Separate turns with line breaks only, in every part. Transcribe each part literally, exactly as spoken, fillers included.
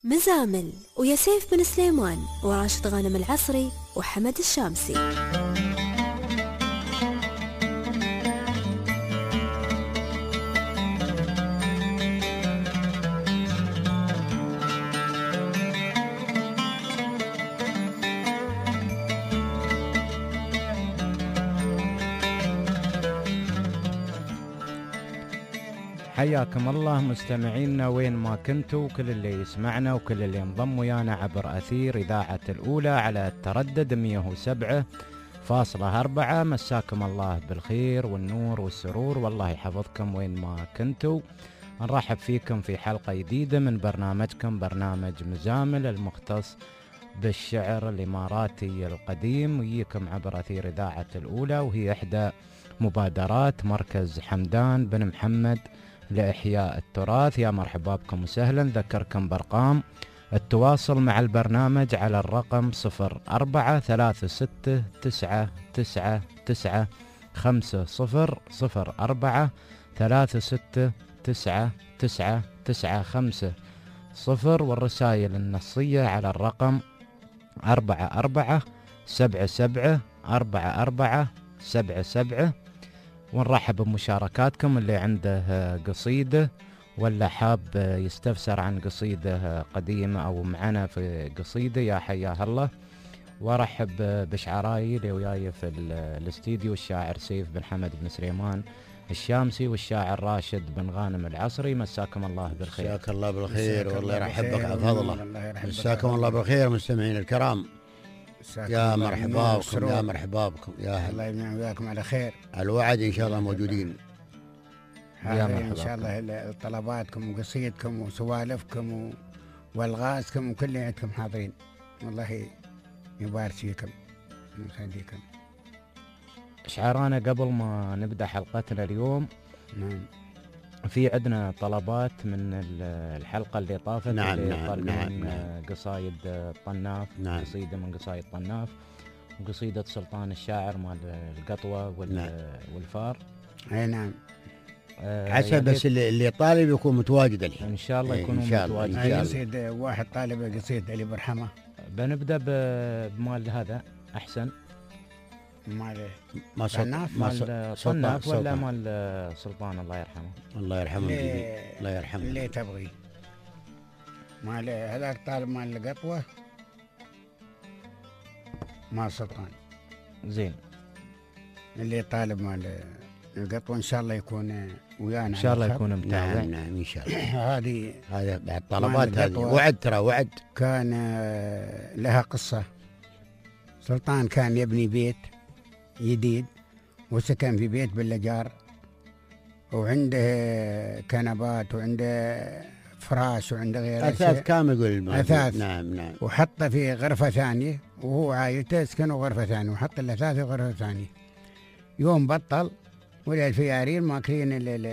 مزامل ويا سيف بن سليمان وراشد غانم العصري وحمد الشامسي.
حياكم الله مستمعينا وين ما كنتوا، كل اللي يسمعنا وكل اللي انضم ويانا عبر أثير إذاعة الأولى على التردد مئة وسبعة فاصلة أربعة. مساكم الله بالخير والنور والسرور والله يحفظكم وين ما كنتوا. نرحب فيكم في حلقة جديدة من برنامجكم برنامج مزامل المختص بالشعر الإماراتي القديم، ويجيكم عبر أثير إذاعة الأولى، وهي إحدى مبادرات مركز حمدان بن محمد لإحياء التراث. يا مرحبا بكم وسهلا. ذكركم بأرقام التواصل مع البرنامج على الرقم صفر أربعة ثلاثة ستة تسعة تسعة تسعة خمسة صفر صفر أربعة ثلاثة ستة تسعة تسعة تسعة خمسة صفر، والرسائل النصية على الرقم أربعة أربعة سبعة سبعة أربعة أربعة سبعة سبعة. ونرحب بمشاركاتكم، اللي عنده قصيدة ولا حاب يستفسر عن قصيدة قديمة أو معنا في قصيدة يا حياه الله. وارحب بشعراي اللي وياي في الاستديو، الشاعر سيف بن حمد بن سليمان الشامسي والشاعر راشد بن غانم العصري. مساكم الله بالخير.
مساك الله بالخير والله يرحبك على فضله. مساكم الله بالخير مستمعين الكرام. يا مرحبا بكم يا مرحبا بكم يا هلا.
الله يمنع وياكم على خير.
الوعد ان شاء الله موجودين.
يا مرحبا ان شاء الله. طلباتكم وقصيدكم وسوالفكم والغازكم وكل اللي عندكم حاضرين. والله يبارك فيكم ويخليكم.
شعرانا قبل ما نبدأ حلقتنا اليوم،
نعم،
في عندنا طلبات من الحلقة اللي طافت.
نعم
اللي
نعم نعم, نعم.
قصايد طناف،
نعم.
قصيدة من قصايد طناف، وقصيدة سلطان الشاعر مال القطوة وال...
نعم.
والفار.
اي نعم.
آه حسب بس اللي, اللي طالب يكون متواجد الحين
ان شاء الله يكونوا متواجدين.
اي قصيد واحد طالب قصيد علي برحمة.
بنبدأ بمال هذا احسن.
مال
ما
طناف
مال طناف ولا مال سلطان الله يرحمه.
الله يرحمه الله يرحمه.
اللي تبغي مال هذاك طالب مال القطوة مال سلطان.
زين.
اللي طالب مال القطوة ان شاء الله يكون ويانا
ان شاء الله يكون متابع.
نعم نعم ان شاء الله.
هذه
هذا بعد طلبات، هذه وعد ترى وعد.
كان لها قصة. سلطان كان يبني بيت جديد وسكن في بيت باللجار، وعنده كنبات وعنده فراش وعنده غيره
أثاث كامل يقول
أثاث.
نعم نعم.
وحطه في غرفة ثانية، وهو عايته يسكنوا غرفة ثانية، وحط الأثاث في غرفة ثانية. يوم بطل ولا الفيارين ماكلين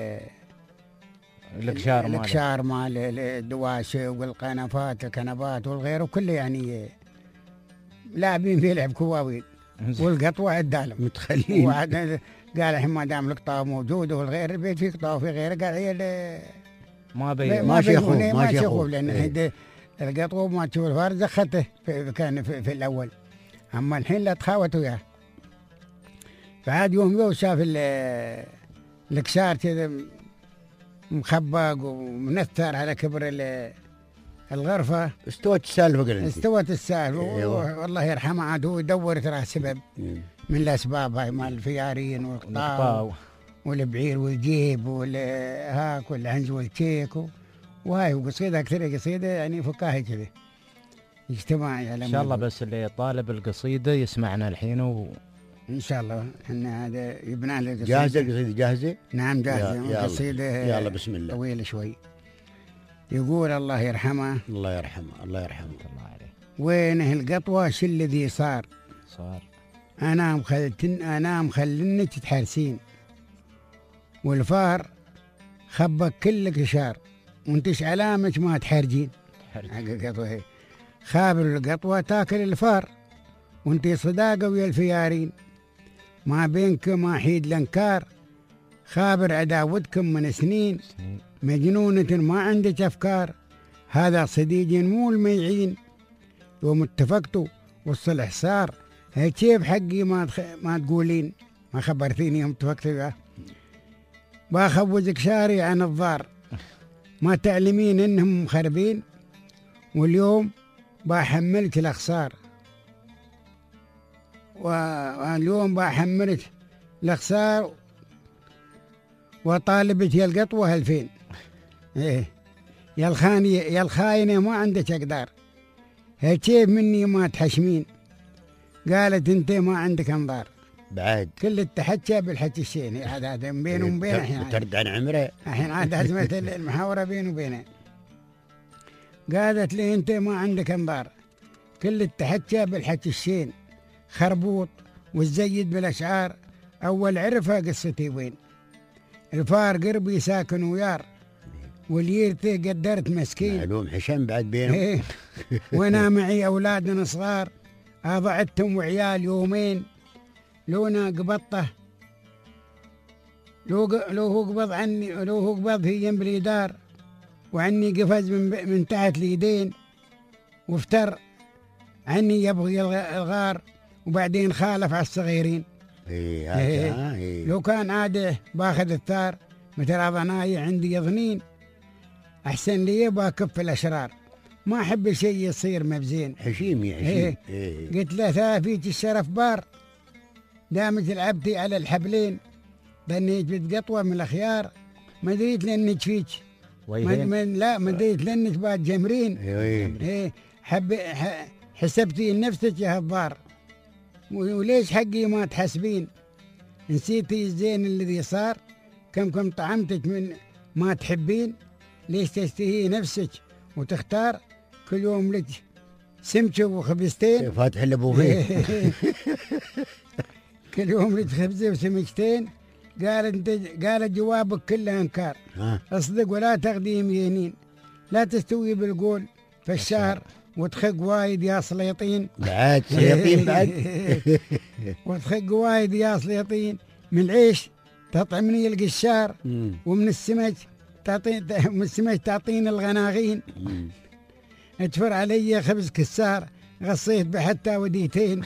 الكشار مال
الكشار مال الدواسة والقنفات الكنبات والغيره كله، يعني لاعبين في لعب كواوين. والقطوة عدالهم
متخلين.
وعد قال الحين ما دام القطاوة موجودة والغير البيت فيه قطاوة في غيره، قال عيال
ما بي
ما
شيخوه
ما شيخوه لأن الحين القطوة ما تشوف الفار زخته كان في, في الأول، أما الحين لا تخاوت وياه. فعاد يوم يوم شاف الكسار كذا مخبق ومنثر على كبر الغرفة.
استوت السالفة قلنا.
استوت السالفة. والله يرحمه عاد هو يدور ترى سبب من الأسباب هاي مال الفيارين والقطاو والبعير والجيب والهاك والعنز والكيك وهاي. وقصيدة كثير قصيدة يعني فكاهي كذا اجتماعي.
إن شاء الله بس اللي طالب القصيدة يسمعنا الحين و...
إن شاء الله. إحنا هذا يبنى له قصيدة.
جاهزة القصيدة جاهزة؟
نعم جاهزة. قصيدة
يلا بسم الله.
طويلة شوي. يقول الله يرحمه.
الله يرحمه الله يرحمه
الله عليه.
وينه القطوة شو الذي صار؟
صار
أنا مخلتن أنا مخلنك تحرسين، والفار خبك كل كشار، وانتش علامك ما تحرجين. القطوة خابر القطوة تاكل الفار، وانتي صداقة ويا الفيارين، ما بينكم ما حيد الانكار، خابر عداوتكم من سنين، مجنونة ما عندك أفكار، هذا صديقي مو الميعين يوم اتفقتوا والصلح صار هي كيف حقي ما تخ... ما تقولين ما خبرتيني يوم اتفقتوا وياه باخوزك شاري عن الضار ما تعلمين انهم مخربين واليوم بحملك الاخسار واليوم بحملك الاخسار وطالبت يا القطوة هالفين ايه يا الخاني يا الخاينة ما عندك اقدار هي كيف مني ما تحشمين قالت انت ما عندك انظار
بعد
كل التحكى بالحكي الشيني عاد هذا بينه وبين الحين
ترد عن عمره
الحين عاد أزمة المحاورة بينه وبينه قالت لي انت ما عندك انظار كل التحكى بالحكي الشين خربوط والزيد بالاشعار اول عرفها قصتي وين الفار قربي ساكن ويار واليرتي قدرت مسكين
معلوم حشم بعد بينهم
وانا معي اولادنا صغار اضعتهم وعيال يومين لونا قبضته لو لو هو قبض عني لو هو قبض هي جنب الجدار وعني قفز من من تحت اليدين وافتر عني يبغي الغار وبعدين خالف على الصغيرين.
إيه إيه
إيه لو كان عاده باخذ الثار مثل ضناي عندي يظنين احسن لي باكف الاشرار ما احب شيء يصير مبزين.
حشيم يا حشيم.
إيه
إيه
قلت له ثافيك الشرف بار دامت لعبتي على الحبلين ظنيت بتقطوة من الأخيار ما دريت لأنك فيك من من لا ما دريت لأنك بعد جمرين.
إيه
إيه حب حسبتي لنفسك يا هالضار وليش حقي ما تحسبين نسيتي الزين الذي صار كم كم طعمتك من ما تحبين ليش تشتهي نفسك وتختار كل يوم لك سمكة وخبزتين
فاتح لابو فيه
كل يوم لك خبزة وسمكتين. قالت انت قالت جوابك كله انكار اصدق ولا تقديم يمين لا تستوي بالقول في الشهر وتخق وايد يا سليطين
بعد سليطين بعد
وتخق وايد يا سليطين من العيش تطعمني القشار ومن السمك تعطي من السمك تعطيني الغناغين اتفر علي خبز كسار غصيت بحتى وديتين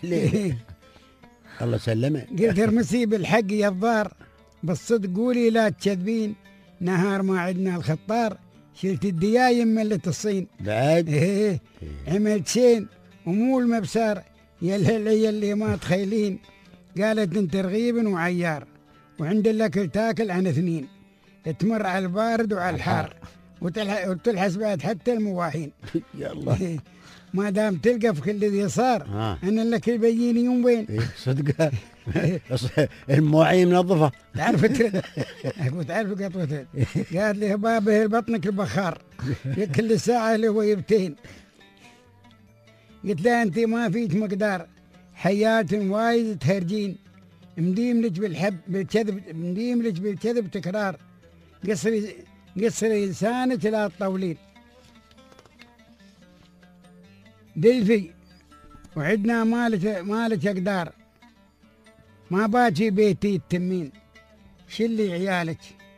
الله سلمه.
قلت ارمسي بالحق يا الضار بالصدق قولي لا تكذبين نهار ما عدنا الخطار شلت الديايم ملت الصين
بعد
ايه عملت شين ومو المبسار يا اللي ما تخيلين. قالت انت رغيب وعيار وعند الاكل تاكل عن اثنين تمر على البارد وعلى الحار وتلحس بعد حتى المواحين.
يلا
ما دام تلقى في كل ذي صار
آه.
انا لك يبين يوم وين.
إيه صدق المواعين منظفه
تعرف تعرف قطوة قالت لي بابه بطنك البخار كل ساعه له يبتين. قلت لها انت ما فيك مقدار حياة وايد تهرجين مديم لك بالحب بالكذب مديم لك بالكذب تكرار قصري قصري لسانك لا تطولين دلفي وعدنا مالك مالك اقدار ما باجي بيتي التمين شلي عيالك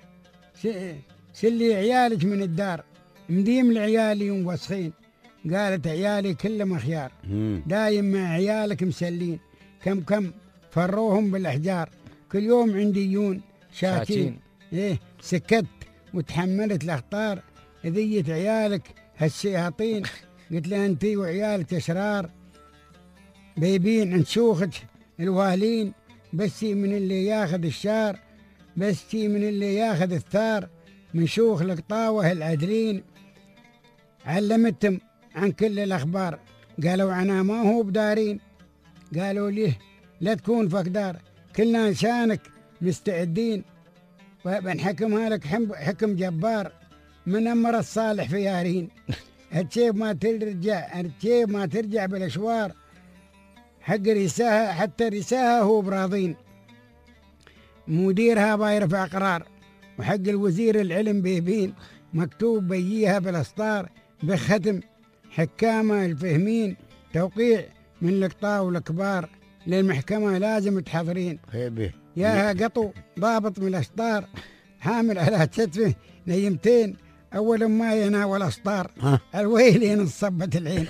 شلي عيالك من الدار مديم لعيالي وسخين. قالت عيالي كلهم خيار دايم مع عيالك مسلين كم كم فروهم بالاحجار كل يوم عندي يون شاكين. ايه سكت وتحملت الاخطار اذيت عيالك هالشياطين. قلت له انتي وعيالك اشرار بيبين عند شوخك الوالين بسي من اللي ياخذ الشار بسي من اللي ياخذ الثار من شوخ القطاوه العدلين. علمتهم عن كل الاخبار قالوا عنا ما هو بدارين قالوا ليه لا تكون فقدار كلنا لسانك مستعدين وبنحكمها لك حكم جبار من امر الصالح في يارين. هالشيب ما ترجع هالشيب ما ترجع بالاشوار حق رساها حتى رساها هو براضين مديرها بايرفع قرار وحق الوزير العلم بيبين مكتوب بييها بالاسطار بختم حكامه الفهمين توقيع من القطاع والكبار للمحكمه لازم تحضرين. ياها قطو ضابط من الاشطار حامل على كتفه نيمتين أول ما يناول أسطار الويلين انصبت العين.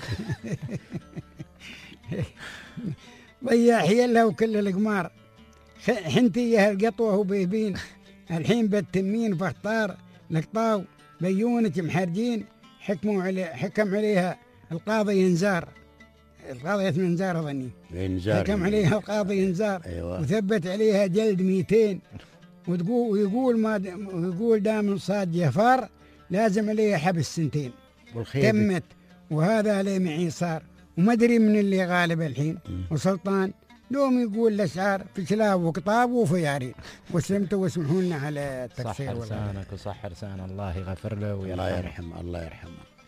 ضيع حيلها وكل القمار، حنتيه القطوة وبيبين، الحين بالتمين فاختار لقطاو بيونك محرجين، حكموا علي حكم عليها القاضي ينزار، القاضي اسمه ينزار أظني، حكم عليها القاضي ينزار. أيوة. وثبت عليها جلد ميتين، وتقول ويقول ما ويقول دام صاد جفار لازم عليها حبس سنتين. تمت وهذا عليه معي صار، وما ادري من اللي غالب الحين. م. وسلطان دوم يقول الاشعار في كلاب وقطاب وفيارين. وسلمتوا واسمحوا لنا على التقصير.
صح لسانك وصح لسان، الله يغفر له ويرحمه.
الله يرحمه الله يرحمه.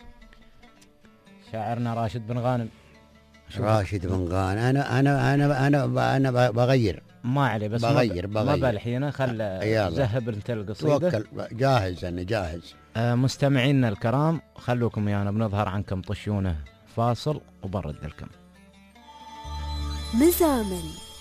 شاعرنا راشد بن غانم.
راشد بن غانم. انا انا انا انا انا بغير
ما عليه، بس
بغير
بغير ما بالحين خل ذهب انت القصيده.
توكل جاهز، انا جاهز.
آه مستمعينا الكرام، خلوكم ويانا بنظهر عنكم طشونه فاصل وبرد لكم.
مزامل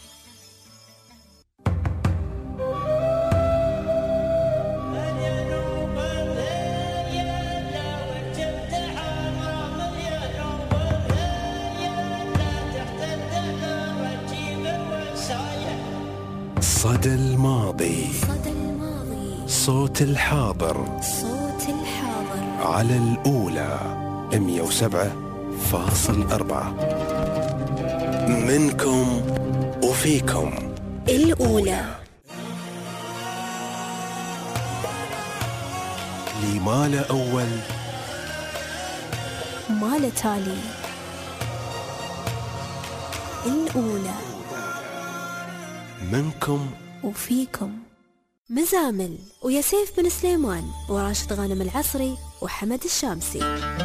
صدى الماضي،
صدى الماضي،
صوت الحاضر،
صوت الحاضر،
على الأولى مية وسبعة فاصل أربعة، منكم وفيكم
الأولى.
لي مال أول
مال تالي. الأولى
منكم
وفيكم. مزامل ويا سيف بن سليمان وراشد غانم العصري وحمد الشامسي.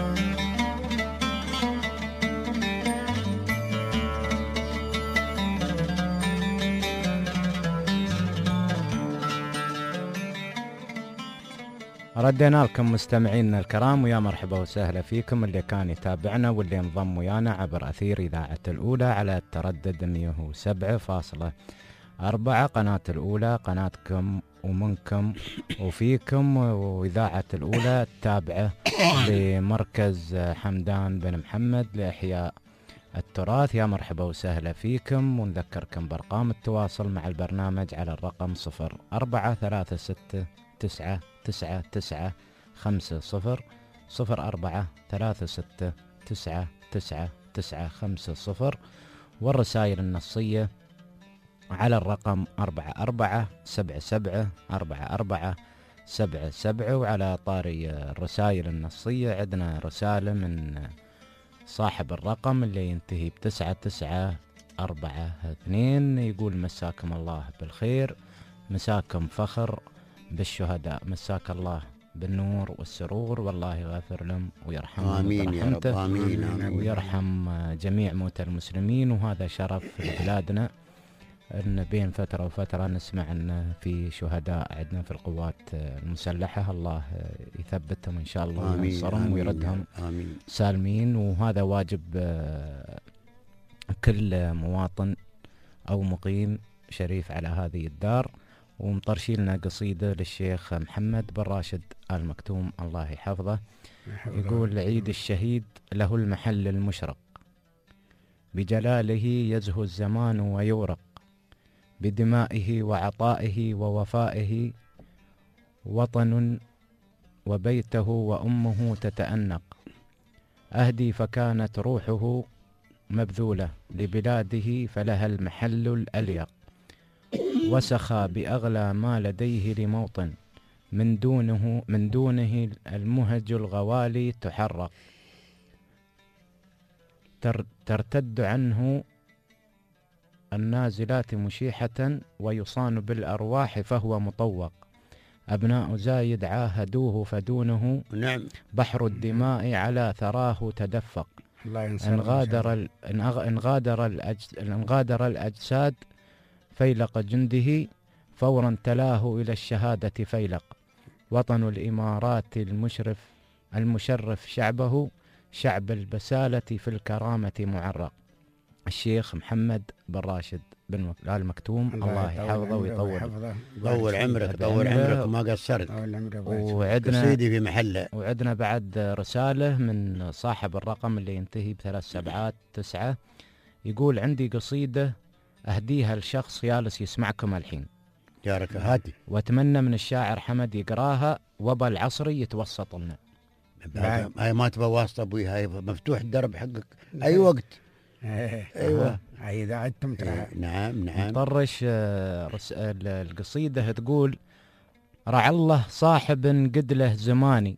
ردينا لكم مستمعينا الكرام، ويا مرحبا وسهلا فيكم اللي كان يتابعنا واللي انضم ويانا عبر أثير إذاعة الأولى على التردد مية وسبعة فاصلة أربعة، قناة الأولى، قناتكم ومنكم وفيكم، وإذاعة الأولى التابعة لمركز حمدان بن محمد لإحياء التراث. يا مرحبا وسهلا فيكم، ونذكركم بأرقام التواصل مع البرنامج على الرقم صفر أربعة ثلاثة ستة تسعة تسعة تسعة خمسة صفر صفر أربعة ثلاثة ستة تسعة تسعة تسعة خمسة صفر، والرسائل النصية على الرقم أربعة أربعة سبعة سبعة أربعة أربعة سبعة سبعة. وعلى طاري الرسائل النصية عندنا رسالة من صاحب الرقم اللي ينتهي بتسعة تسعة أربعة اثنين، يقول مساكم الله بالخير، مساكم فخر بالشهداء، مساك الله بالنور والسرور، والله يغفر لهم ويرحمهم.
آمين يا رب. آمين, آمين
ويرحم جميع موتى المسلمين. وهذا شرف لبلادنا أن بين فترة وفترة نسمع أن في شهداء عندنا في القوات المسلحة، الله يثبتهم إن شاء الله وينصرهم ويردهم
آمين
سالمين. وهذا واجب كل مواطن أو مقيم شريف على هذه الدار. ومطرشيلنا قصيدة للشيخ محمد بن راشد آل مكتوم الله يحفظه، يقول: عيد الشهيد له المحل المشرق، بجلاله يزهو الزمان ويورق، بدمائه وعطائه ووفائه وطن وبيته وأمه تتأنق، أهدي فكانت روحه مبذولة لبلاده فلها المحل الأليق، وسخى بأغلى ما لديه لموطن من دونه من دونه المهج الغوالي تحرق، تر ترتد عنه النازلات مشيحة ويصان بالأرواح فهو مطوق، أبناء زايد عاهدوه فدونه
نعم
بحر الدماء على ثراه تدفق، إن غادر ال... إن غادر الأج... إن غادر الأجساد فيلق جنده فورا تلاه إلى الشهادة فيلق، وطن الإمارات المشرف المشرف شعبه شعب البسالة في الكرامة معرق، الشيخ محمد بن راشد بن آل مكتوم، الله يحفظه ويطول
طول عمرك طول عمرك وما قصرت.
وعندنا
قصيدي في محله.
وعندنا بعد رسالة من صاحب الرقم اللي ينتهي بثلاث سبعات تسعة، يقول عندي قصيدة أهديها لشخص جالس يسمعكم الحين
يا ركهاتي،
وأتمنى من الشاعر حمد يقراها وابا العصري يتوسط لنا.
هاي ما تبغى واسطة أبوي، هاي مفتوح الدرب حقك أي وقت.
ايوه اي اذا عدتم ترى.
نعم نعم.
طرش القصيدة تقول: رعى الله صاحب قد له زماني،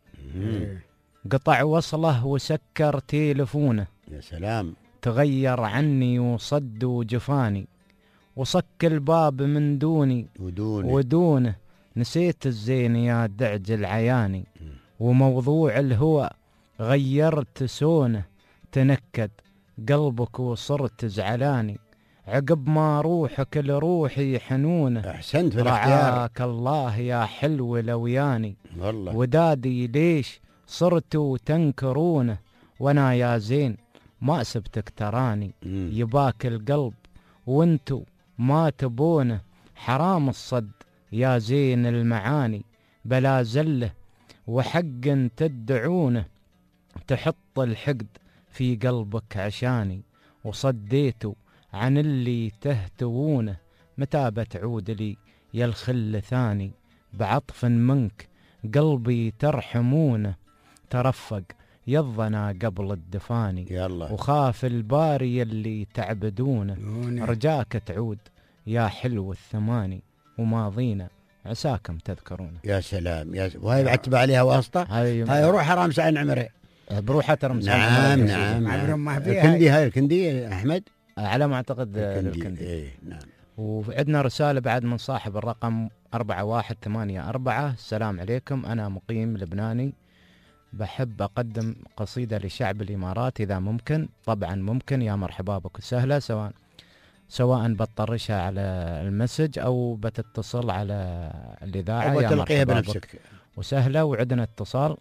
قطع وصله وسكر تيلفونه،
يا سلام،
تغير عني وصد وجفاني، وصك الباب من دوني
ودوني
ودونه، نسيت الزين يا دعج العياني، وموضوع الهوى غيرت سونه، تنكد قلبك وصرت زعلاني، عقب ما روحك لروحي حنونه،
أحسنت في الاختيار،
رعاك الله يا حلو لوياني،
والله
ودادي ليش صرتوا تنكرونه، وانا يا زين ما سبتك تراني،
مم.
يباك القلب وانتو ما تبونه، حرام الصد يا زين المعاني، بلا زله وحق تدعونه، تحط الحقد في قلبك عشاني، وصديتوا عن اللي تهتوونه، متى بتعود لي يا الخل ثاني، بعطف منك قلبي ترحمونه، ترفق يضنا قبل الدفاني،
يلا
وخاف الباري اللي تعبدونه، رجاك تعود يا حلو الثماني، وماضينا عساكم تذكرونه.
يا سلام يا سلام. وهي بعد تبع عليها واسطة،
هاي
هاي روح حرام سعين عمره
بروحة ترمس.
نعم نعم, نعم. الكندي، هاي الكندي أحمد
على ما أعتقد الكندي.
ايه نعم.
وعندنا رسالة بعد من صاحب الرقم أربعة واحد ثمانية أربعة: السلام عليكم، أنا مقيم لبناني، بحب أقدم قصيدة لشعب الإمارات إذا ممكن. طبعا ممكن، يا مرحبا بك وسهلا، سواء سواء بتطرشها على المسج أو بتتصل على الإذاعة، يا مرحبا بك وسهلا. وعندنا اتصال.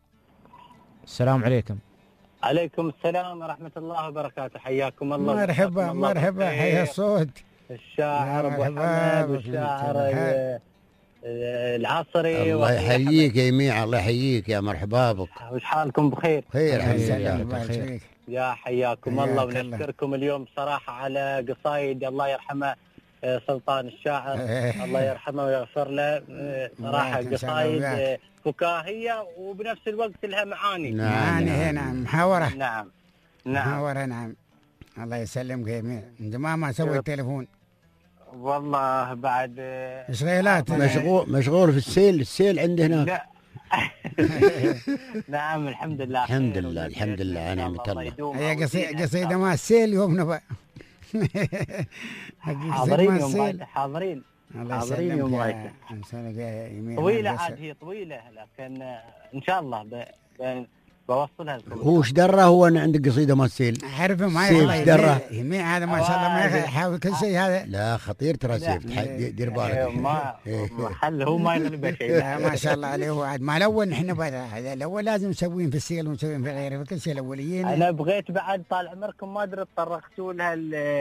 السلام عليكم.
عليكم السلام ورحمة الله وبركاته، حياكم الله.
مرحبا مرحبا، حيا الصوت
الشاعر أبو حمد والشاعر العصري.
الله يحييك يا جميع، الله يحييك، يا مرحبا بك.
وش حالكم؟ بخير
خير الحمد
لله.
يا حياكم الله، ونشكركم اليوم صراحة على قصايد الله يرحمه سلطان الشاعر، الله يرحمه ويغفر له، صراحة قصايد فكاهية وبنفس الوقت لها معاني.
معاني هنا نعم. محاورة.
نعم نعم
محاورة نعم. الله يسلمك يا جميع. انت ما ما سوي التليفون
والله بعد
اشغالات،
مشغول مشغول في السيل. السيل عندي هناك.
لا نعم الحمد لله
الحمد لله الحمد لله نعمة الله.
هي قصيدة قصيدة ما السيل يوم نبأ
حاضرين يوم حاضرين
الله
حاضرين يوم
غايته.
طويلة عاد، هي طويلة لكن إن شاء الله ب... ب... بوصلها لكم.
هو ايش درى هو ان عندك قصيدة ما تسيل؟
عارف ما
يلا
يميع هذا ما شاء الله ما يحاول كل شيء هذا.
لا خطير ترى سيف، دير بالك.
ما محل هو ما يغلبه شيء.
ما شاء الله عليه. وعد ما الاول نحن هذا الاول لازم نسوين في السيل ونسوين في غيره في كل شيء الاوليين.
انا بغيت بعد طال عمركم ما ادري تطرقتوا لها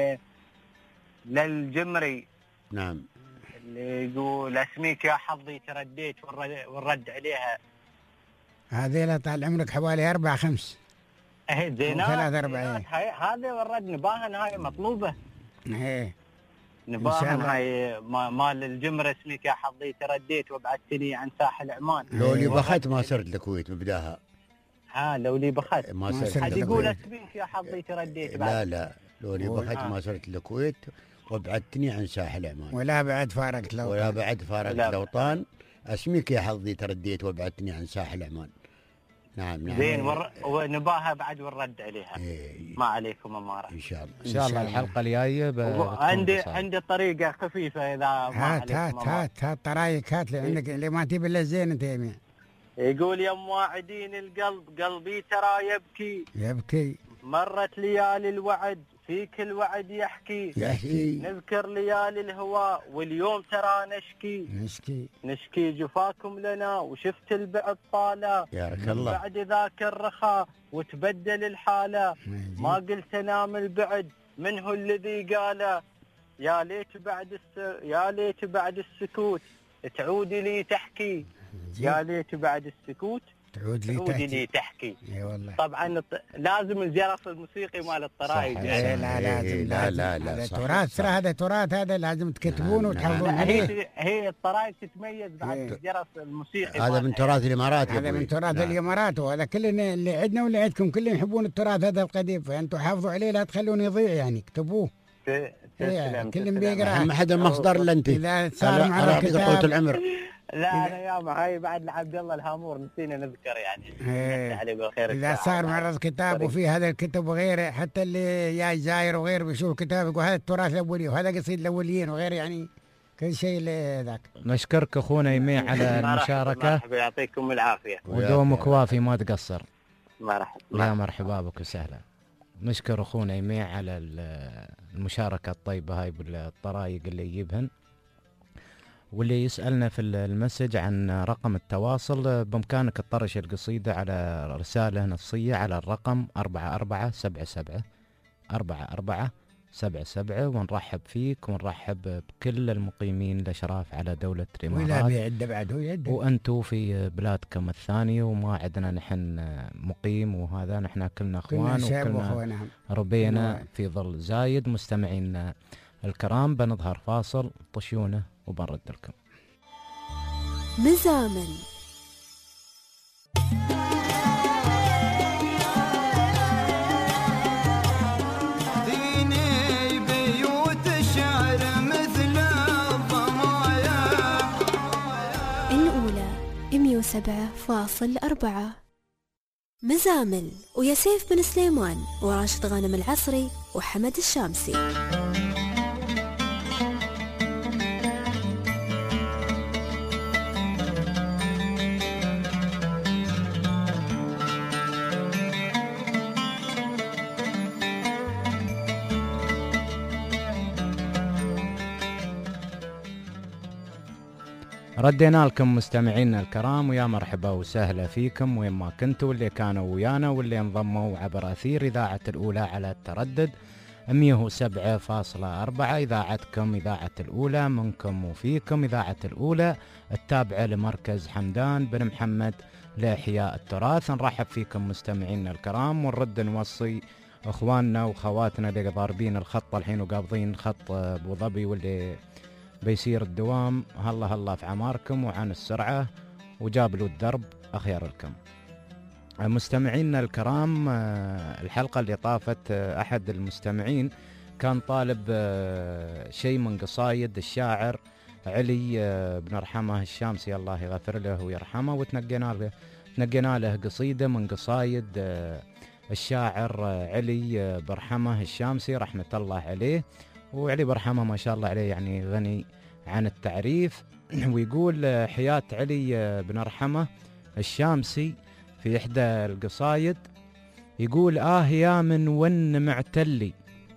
للجمري.
نعم.
اللي يقول اسميك يا حظي ترديت والرد عليها.
هذه لا طال عمرك حوالي أربع خمس.
ايه زينات
ثلاث أربع.
هذه والرد نباهن، هاي مطلوبة.
ايه
نباهن هاي مال الجمرة اسميك يا حظي ترديت وابعدتني عن ساحل عمان.
لو لي بخت ما صرت الكويت مبداها.
ها لو لي بخت
ما صرت.
حد يقول اسميك يا حظي ترديت بعد.
لا لا لو لي بخت ما صرت الكويت وابعدتني عن ساحل عمان.
ولا بعد فارقت لوطان.
ولا بعد فارقت لوطان. اسميك يا حظي ترديت وابعدتني عن ساحل عمان. نعم نعم
زين ور... ونباها بعد والرد عليها.
إيه.
ما عليكم أمارة.
إن شاء الله
إن شاء الله الحلقة الجاية ب...
عندي عندي طريقة خفيفة إذا ما
هات هات هات هات طرايق هات اللي عندك اللي ما تبي إلا زين أنت يا مين.
يقول يا مواعدين القلب قلبي ترى يبكي
يبكي
مرت ليالي الوعد فيك الوعد يحكي
يحكي
نذكر ليالي الهوى واليوم ترى نشكي
نشكي
نشكي جفاكم لنا وشفت البعد طالع
يا رك الله
بعد ذاك الرخاء وتبدل الحالة ما قلت انام البعد من هو الذي قال يا ليت بعد الس... يا ليت بعد السكوت تعودي لي تحكي، يا ليت بعد السكوت
تعود لي
تعودي
تحكي.
لي تحكي.
اي والله.
طبعا لازم الجرس الموسيقي مال الطرايق.
إيه لا لازم
لا
لازم.
لا لا
هذا
صح
تراث، ترى هذا تراث، هذا لازم تكتبونه وتحفظون عليه.
هي هي الطرايق تتميز بعد
إيه.
الجرس الموسيقي.
هذا من تراث الامارات يا
هذا
أبوي.
من تراث
نعم.
الامارات، وهذا كلنا اللي عندنا واللي عندكم كلهم يحبون التراث هذا القديم، فانتم حافظوا عليه لا تخلونه يضيع يعني، اكتبوه.
تسلم
كلهم بيقرا.
اهم حد المصدر الا انت.
اذا صار مع الكتاب
العمر.
لا انا يا هاي بعد لعبد الله الهامور نسينا نذكر يعني.
إيه.
عليه بالخير.
اذا صار معرض كتاب وفي هذا الكتب وغيره، حتى اللي جاي زاير وغيره بيشوف الكتاب يقول هذا التراث الاولي وهذا قصيد الاوليين وغيره، يعني كل شيء ذاك.
نشكرك اخونا يميع على المشاركه.
مرحبا يعطيكم العافيه.
ودومك وافي ما تقصر.
مرحبا.
يا مرحبا بك وسهلا. نشكر اخونا يميع على المشاركه الطيبه هاي بالطرايق اللي يجيبهن. واللي يسألنا في المسج عن رقم التواصل، بإمكانك تطرش القصيدة على رسالة نصية على الرقم أربعة أربعة سبعة سبعة أربعة أربعة سبعة سبعة، ونرحب فيك ونرحب بكل المقيمين الأشراف على دولة الإمارات.
ولا بيعد بعد هو يعد.
وأنتوا في بلادكم الثانية، وما عندنا نحن مقيم، وهذا نحن كلنا أخوان وكلنا ربينا في ظل زايد. مستمعين الكرام بنظهر فاصل طشيونه وبنرد لكم.
مزامل
ديني بيوت الشعر مثل الضمايا.
الأولى مئة وسبعة فاصل أربعة. مزامل ويا سيف بن سليمان وراشد غانم العصري وحمد الشامسي.
ردينا لكم مستمعينا الكرام، ويا مرحبا وسهلا فيكم وين ما كنتوا، واللي كانوا ويانا واللي انضموا عبر أثير إذاعة الأولى على التردد مئة وسبعة فاصلة أربعة. إذاعتكم إذاعة الأولى، منكم وفيكم، إذاعة الأولى التابعة لمركز حمدان بن محمد لإحياء التراث. نرحب فيكم مستمعينا الكرام، ونرد نوصي أخواننا وخواتنا اللي ضاربين الخط الحين وقابضين خط أبو ظبي واللي بيصير الدوام، هلا هلا في عماركم وعن السرعة وجابلوا الدرب أخير لكم. مستمعينا الكرام، الحلقة اللي طافت أحد المستمعين كان طالب شيء من قصايد الشاعر علي بن رحمة الشامسي الله يغفر له ويرحمه، وتنقينا له تنقينا له قصيدة من قصايد الشاعر علي بن رحمة الشامسي رحمة الله عليه. وعلي برحمة ما شاء الله عليه يعني غني عن التعريف. ويقول حياة علي بن رحمة الشامسي في إحدى القصايد، يقول آه يا من ون معتلي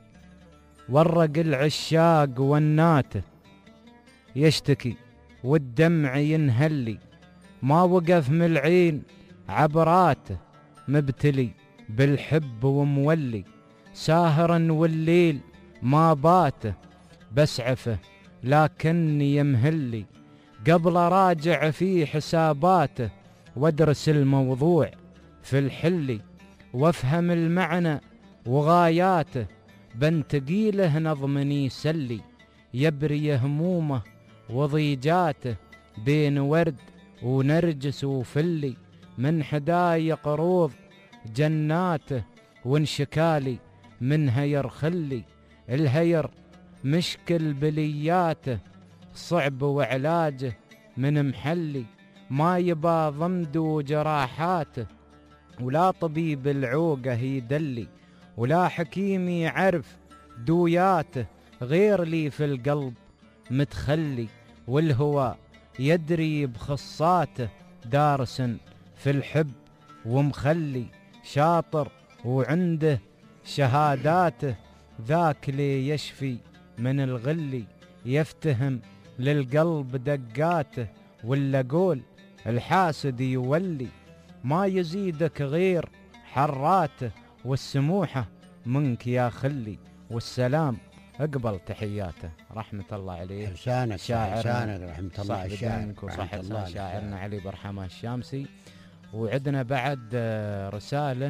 ورق العشاق وناته يشتكي والدمع ينهلي، ما وقف من العين عبراته مبتلي بالحب ومولي، ساهرا والليل ما باته بسعفه لكني يمهلي، قبل راجع في حساباته وادرس الموضوع في الحلي، وافهم المعنى وغاياته بنتقي له نظمني سلي، يبري همومه وضيجاته بين ورد ونرجس وفلي، من حدايق روض جناته وانشكالي من هير خلي، الهير مشكل بلياته صعب وعلاجه من محلي، ما يبا ضمد وجراحاته ولا طبيب العوقه يدلي، ولا حكيم يعرف دوياته غير لي في القلب متخلي، والهوى يدري بخصاته دارس في الحب ومخلي، شاطر وعنده شهاداته ذاك لي يشفي من الغلي، يفتهم للقلب دقاته ولا قول الحاسد يولي، ما يزيدك غير حراته والسموحة منك يا خلي، والسلام اقبل تحياته رحمة الله عليه.
لسانك شاعرنا رحمة الله على الشاعر
وصحة الله شاعرنا علي برحمة الشامسي. وعندنا بعد رسالة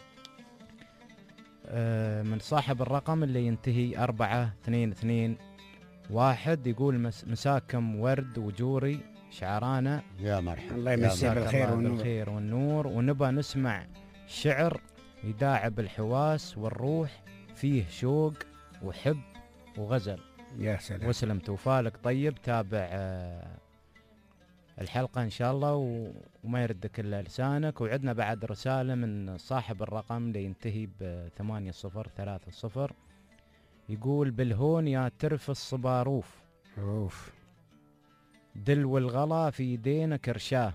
من صاحب الرقم اللي ينتهي أربعة اثنين اثنين واحد، يقول مساكم ورد وجوري شعرانا.
يا مرحبا،
الله يمسيه بالخير والنور.
بالخير والنور. ونبى نسمع شعر يداعب الحواس والروح، فيه شوق وحب وغزل.
يا سلام.
وسلم توفالك طيب. تابع الحلقة إن شاء الله وما يردك إلا لسانك. وعندنا بعد رسالة من صاحب الرقم اللي ينتهي بثمانية صفر ثلاثة صفر، يقول بالهون يا ترف الصباروف،
أوف
دلو الغلا في يدينك رشاه،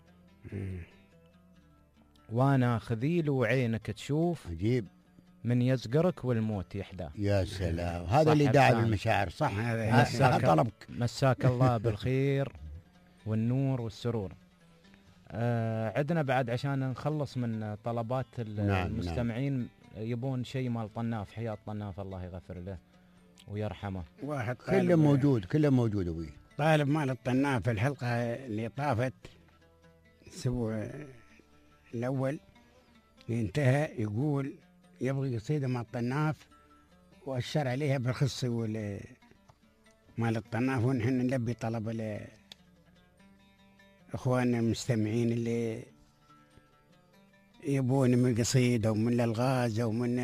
وانا خذيل وعينك تشوف،
عجيب
من يزقرك والموت يحداه.
يا سلام، هذا اللي داعب المشاعر. صح، هذا طلبك.
مساك الله بالخير والنور والسرور. آه عندنا بعد عشان نخلص من طلبات المستمعين. نعم. يبون شيء مال طناف، حياة طناف الله يغفر له ويرحمه.
واحد
كله موجود، كله موجود ابوي.
طالب مال الطناف في الحلقة اللي طافت الأسبوع الأول انتهى، يقول يبغي قصيدة مال الطناف وأشر عليها بالخص مال الطناف، ونحن نلبي طلب إخواننا المستمعين اللي يبون من قصيدة ومن الألغاز ومن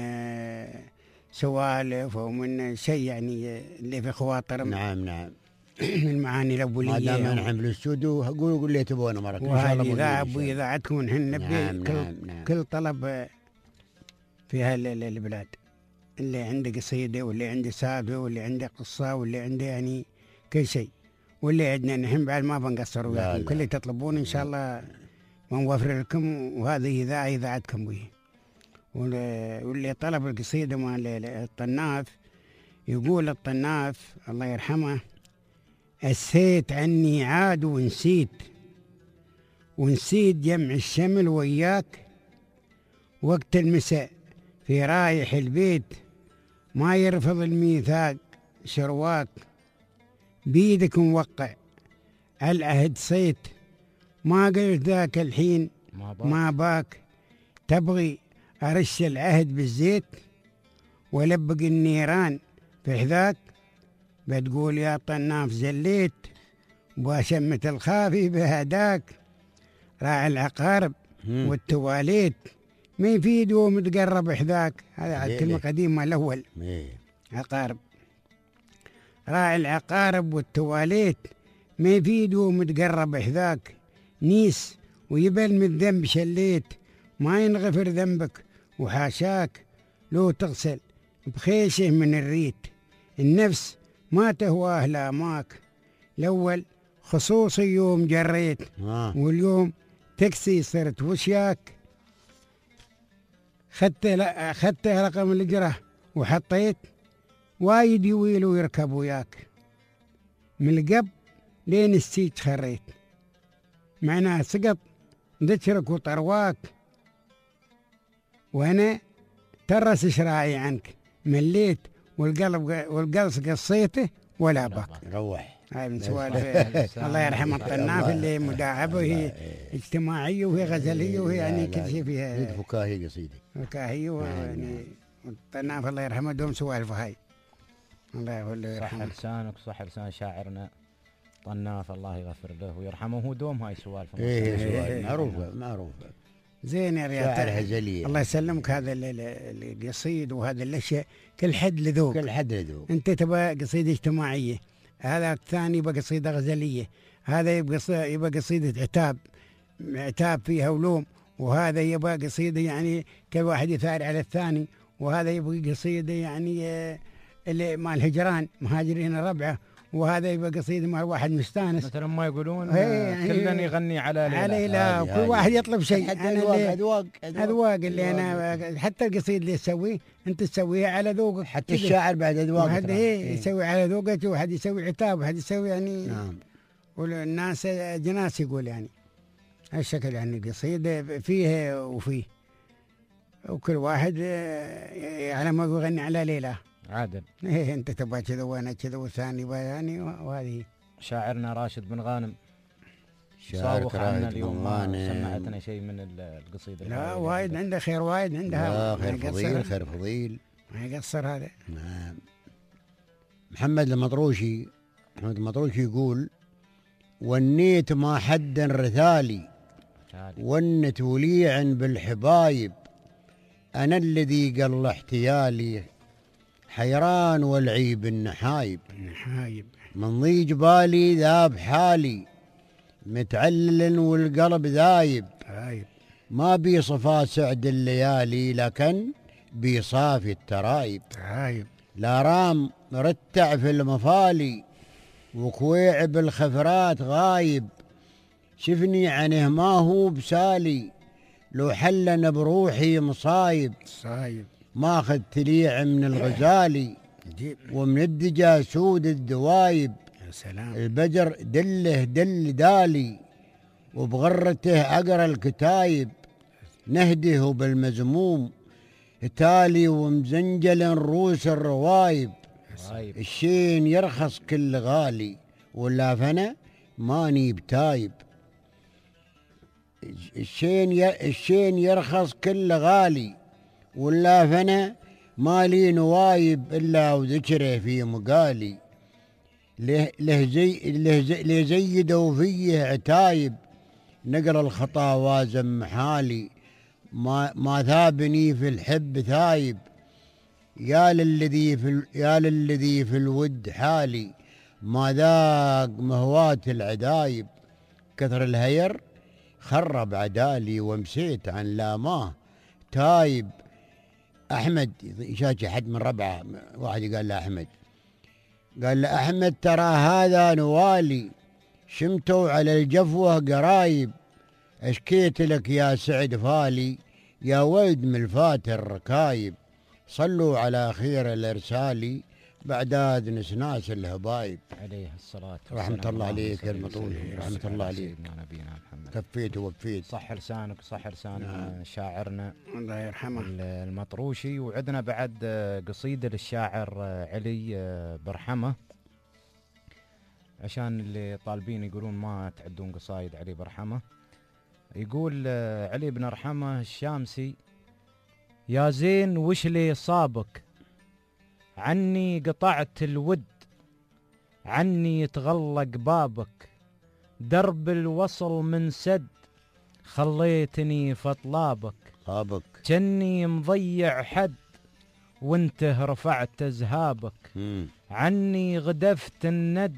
سوالف ومن شيء يعني اللي في خواطرهم.
نعم نعم.
المعاني الأولية.
ما دام نحن في الاستوديو قولوا قول لي تبونه مرة.
وهذه إذاعة وإذاعتكم نحن نبي
نعم
كل,
نعم نعم.
كل طلب في هالبلاد، اللي عنده قصيدة واللي عنده سالفة واللي عنده قصة واللي عنده يعني كل شيء، واللي عندنا نحن بعد ما بنقصر وياكم. كل اللي تطلبون إن شاء الله ونوفر لكم، وهذه إذاعة إذاعتكم به. واللي طلب القصيدة مال الطناف يقول الطناف الله يرحمه: أسيت عني عاد ونسيت، ونسيت جمع الشمل وياك، وقت المساء في رايح البيت، ما يرفض الميثاق شرواك، بيدك موقع العهد صيت، ما قلت ذاك الحين
ما باك,
ما باك تبغي أرش العهد بالزيت ولبق النيران في حذاك، بتقول يا طناف زليت وشمة الخافي بهداك، راعي العقارب والتواليت ما يفيد ومتقرب حذاك. هذا الكلمة قديمة الأول. عقارب، راعي العقارب والتواليت ما يفيد ومتقرب حذاك، نيس ويبل من الذنب شليت، ما ينغفر ذنبك وحاشاك، لو تغسل بخيشه من الريت، النفس ما تهواه لاماك، الأول خصوصي يوم جريت واليوم تكسي صرت وشياك، خدت خدت رقم الإجرة وحطيت، وايد يويل ويركب وياك، من القب لين السيج خريت، معناه سقط ذكرك وطرواك، وأنا ترس شراعي عنك، مليت والقلب والقلص قصيته ولا باك.
روح.
هاي من سوالف الله يرحم الطناف اللي مداعبة، وهي اجتماعية وهي غزلية وهي يعني كل شيء فيها
فكاهية قصيدة
فكاهية، ويعني الطناف الله يرحمه دوم سوالف هاي. الله يرحمه.
صح لسانك، صح لسان شاعرنا طناف الله يغفر له ويرحمه، هو دوم هاي سوالف.
ايه سوالف معروفة معروفة.
زين يا ريال،
هزلية.
الله يسلمك. هذا القصيد وهذا الاشياء كل حد لذوق،
كل حد لذوق.
انت تبغى قصيده اجتماعيه، هذا الثاني يبغى قصيده غزليه، هذا يبغى يبغى قصيده عتاب عتاب فيها ولوم، وهذا يبغى قصيده يعني كل واحد يثار على الثاني، وهذا يبغى قصيده يعني اللي مع الهجران مهاجرين ربعه، وهذا يبقى قصيدة مع واحد مستانس،
مثلا ما يقولون كلنا يغني على ليلى
على ليلى، وكل واحد يطلب شيء.
أنا اللي أذواق
أذواق اللي أنا حتى القصيد اللي تسويه أنت تسويها على ذوقك،
حتى الشاعر بعد أذواق،
واحد يسوي على ذوقك، وواحد يسوي عتاب، وواحد يسوي يعني
نعم.
والناس جناس يقول يعني هالشكل، يعني قصيدة فيه وفيه، وكل واحد على ما يغني على ليلى.
عادل.
إيه أنت تبغى كذا وأنا كذا وثاني بياني وهذه.
شاعرنا راشد بن غانم
شارك
راشد اليوم ما سمعتنا شيء من القصيدة.
لا وايد عنده خير، وايد عنده.
لا خير فضيل، خير فضيل
ما يقصر هذا.
نعم. محمد المطروشي، محمد المطروشي يقول: والنيت ما حدا رثالي والنت وليع بالحبايب، أنا الذي قل احتيالي حيران والعيب النحايب،
النحايب
من ضيج بالي ذاب حالي متعلل والقلب ذايب،
عايب
ما بي صفا سعد الليالي لكن بي صافي الترايب،
عايب
لا رام مرتع في المفالي وكويع بالخفرات غايب، شفني عنه ما هو بسالي لو حلن بروحي مصايب،
صايب
ماخذ تليع من الغزالي ومن الدجا سود الدوايب،
يا سلام
البجر دله دل دالي وبغرته أقرأ الكتايب، نهده بالمزموم تالي ومزنجل روس الروايب، الشين يرخص كل غالي ولا فنا ماني بتايب، الشين الشين يرخص كل غالي ولا فنا مالي نوايب إلا وذكره في مقالي، له زي له زيدوا فيه عتايب نقر الخطا وازم حالي، ما ما ثابني في الحب ثايب، يا للذي في يا للذي في الود حالي ما ذاق مهوات العدايب، كثر الهير خرب عدالي ومسيت عن لاماه تايب. أحمد يشاكي حد من ربعه، واحد قال له أحمد، قال له أحمد ترى هذا نوالي شمتوا على الجفوة قرايب، اشكيت لك يا سعد فالي يا ولد من الفات الركايب، صلوا على خير الإرسالي بعداد نسناس الهبايب
عليه الصلاة
والسلام. رحمة الله عليك يا المطولي، رحمة الله عليك،
نبينا محمد
كفيت ووفيت.
صح لسانك صح لسان
نعم.
شاعرنا
الله يرحمه
المطروشي. وعندنا بعد قصيدة للشاعر علي برحمة، عشان اللي طالبين يقولون ما تعدون قصايد علي برحمة. يقول علي بن رحمة الشامسي: يا زين وش لي صابك عني قطعت الود، عني يتغلق بابك درب الوصل من سد، خليتني فطلابك
طابك
جني مضيع حد وانته رفعت زهابك، عني غدفت الند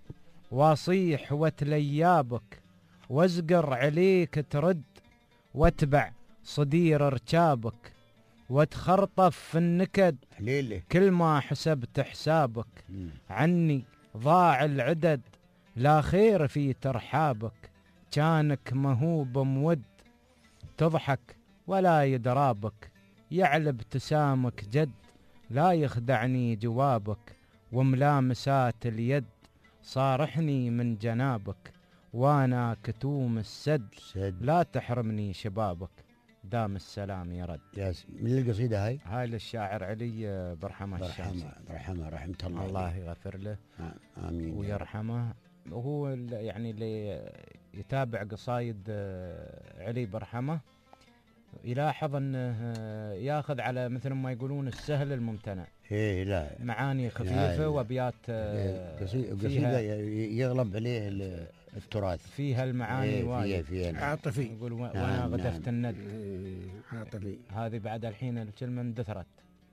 واصيح وتليابك، وازقر عليك ترد واتبع صدير ركابك، وتخرطف في النكد
حليلة
كل ما حسبت حسابك، عني ضاع العدد لا خير في ترحابك، كانك مهوب مود تضحك ولا يدرابك، يعلب ابتسامك جد لا يخدعني جوابك، وملامسات اليد صارحني من جنابك، وانا كتوم السد
سد.
لا تحرمني شبابك، دام السلام يرد.
ياس من القصيدة هاي؟
هاي للشاعر علي برحمة الشامسي،
برحمة رحمة الله
الله يغفر له
آمين
ويرحمه. وهو يعني اللي يتابع قصايد علي برحمة يلاحظ انه ياخذ على مثل ما يقولون السهل الممتنع،
ايه لا
معاني خفيفة وابيات
قصيدة يغلب عليه التراث،
فيها المعاني
إيه
وايد،
فيها
عاطفي.
يقول وانا
نعم
غدفت
نعم.
الند
عاطفي.
هذه بعد الحين الكلمة اندثرت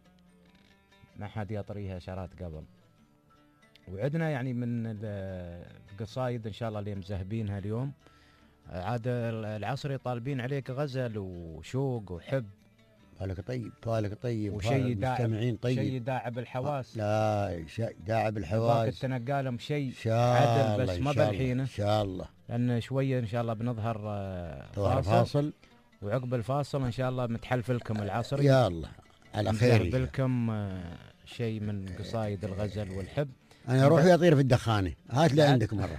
ما حد يطريها شرات قبل. وعندنا يعني من القصايد ان شاء الله اللي مزهبينها اليوم، عاد العصري طالبين عليك غزل وشوق وحب،
بالك طيب بالك طيب
وشيء
داعب طيب،
شيء داعب الحواس،
لا شيء داعب الحواس
تنقالهم شيء
عدل
بس ما بالحين
ان شاء الله،
لان شويه ان شاء الله بنظهر
فاصل, فاصل
وعقب الفاصل ان شاء الله متحلفل لكم العصري
يا الله على خير،
نجرب لكم شيء من قصايد الغزل والحب.
انا اروح يطير في الدخانه، هات لي عندك مره.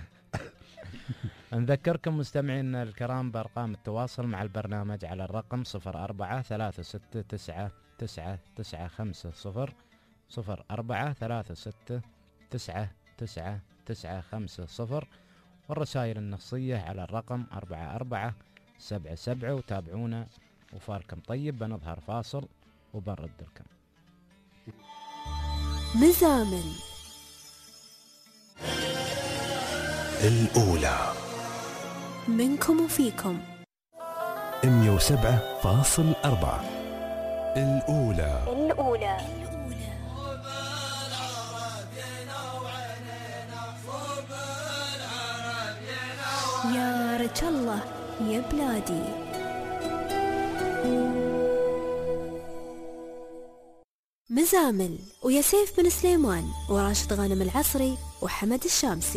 نذكركم مستمعينا الكرام بأرقام التواصل مع البرنامج على الرقم صفر أربعة ثلاثة ستة تسعة تسعة تسعة خمسة صفر صفر أربعة ثلاثة ستة تسعة تسعة تسعة خمسة صفر، والرسائل النصية على الرقم أربعة أربعة سبعة سبعة. وتابعونا وفاركم طيب، بنظهر فاصل وبنرد لكم.
مزامل
الأولى
منكم وفيكم.
مية وسبعة فاصل أربعة. الأولى
الأولى يا رجل الله يا بلادي. مزامل ويا سيف بن سليمان وراشد غانم العصري وحمد الشامسي.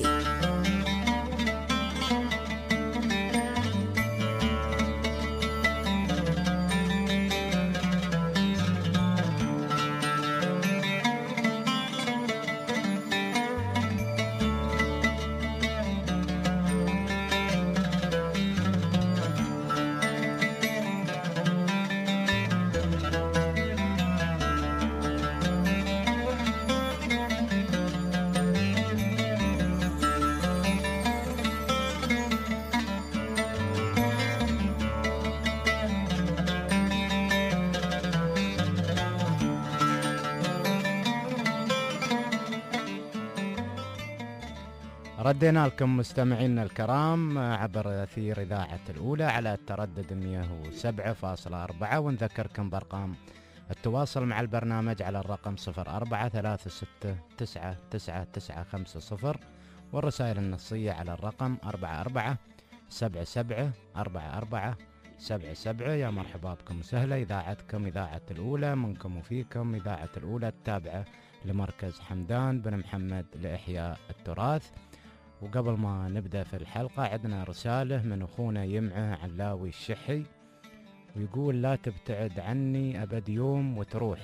ردينا لكم مستمعينا الكرام عبر أثير إذاعة الأولى على التردد مية وسبعة فاصلة أربعة، ونذكركم بأرقام التواصل مع البرنامج على الرقم صفر أربعة ثلاثة ستة تسعة تسعة تسعة خمسة صفر، والرسائل النصية على الرقم أربعة أربعة سبعة سبعة أربعة أربعة سبعة سبعة. يا مرحبا بكم وسهلا، إذاعتكم إذاعة الأولى منكم وفيكم، إذاعة الأولى التابعة لمركز حمدان بن محمد لإحياء التراث. وقبل ما نبدأ في الحلقة عندنا رسالة من أخونا يمعه علاوي الشحي، ويقول لا تبتعد عني أبد يوم وتروح،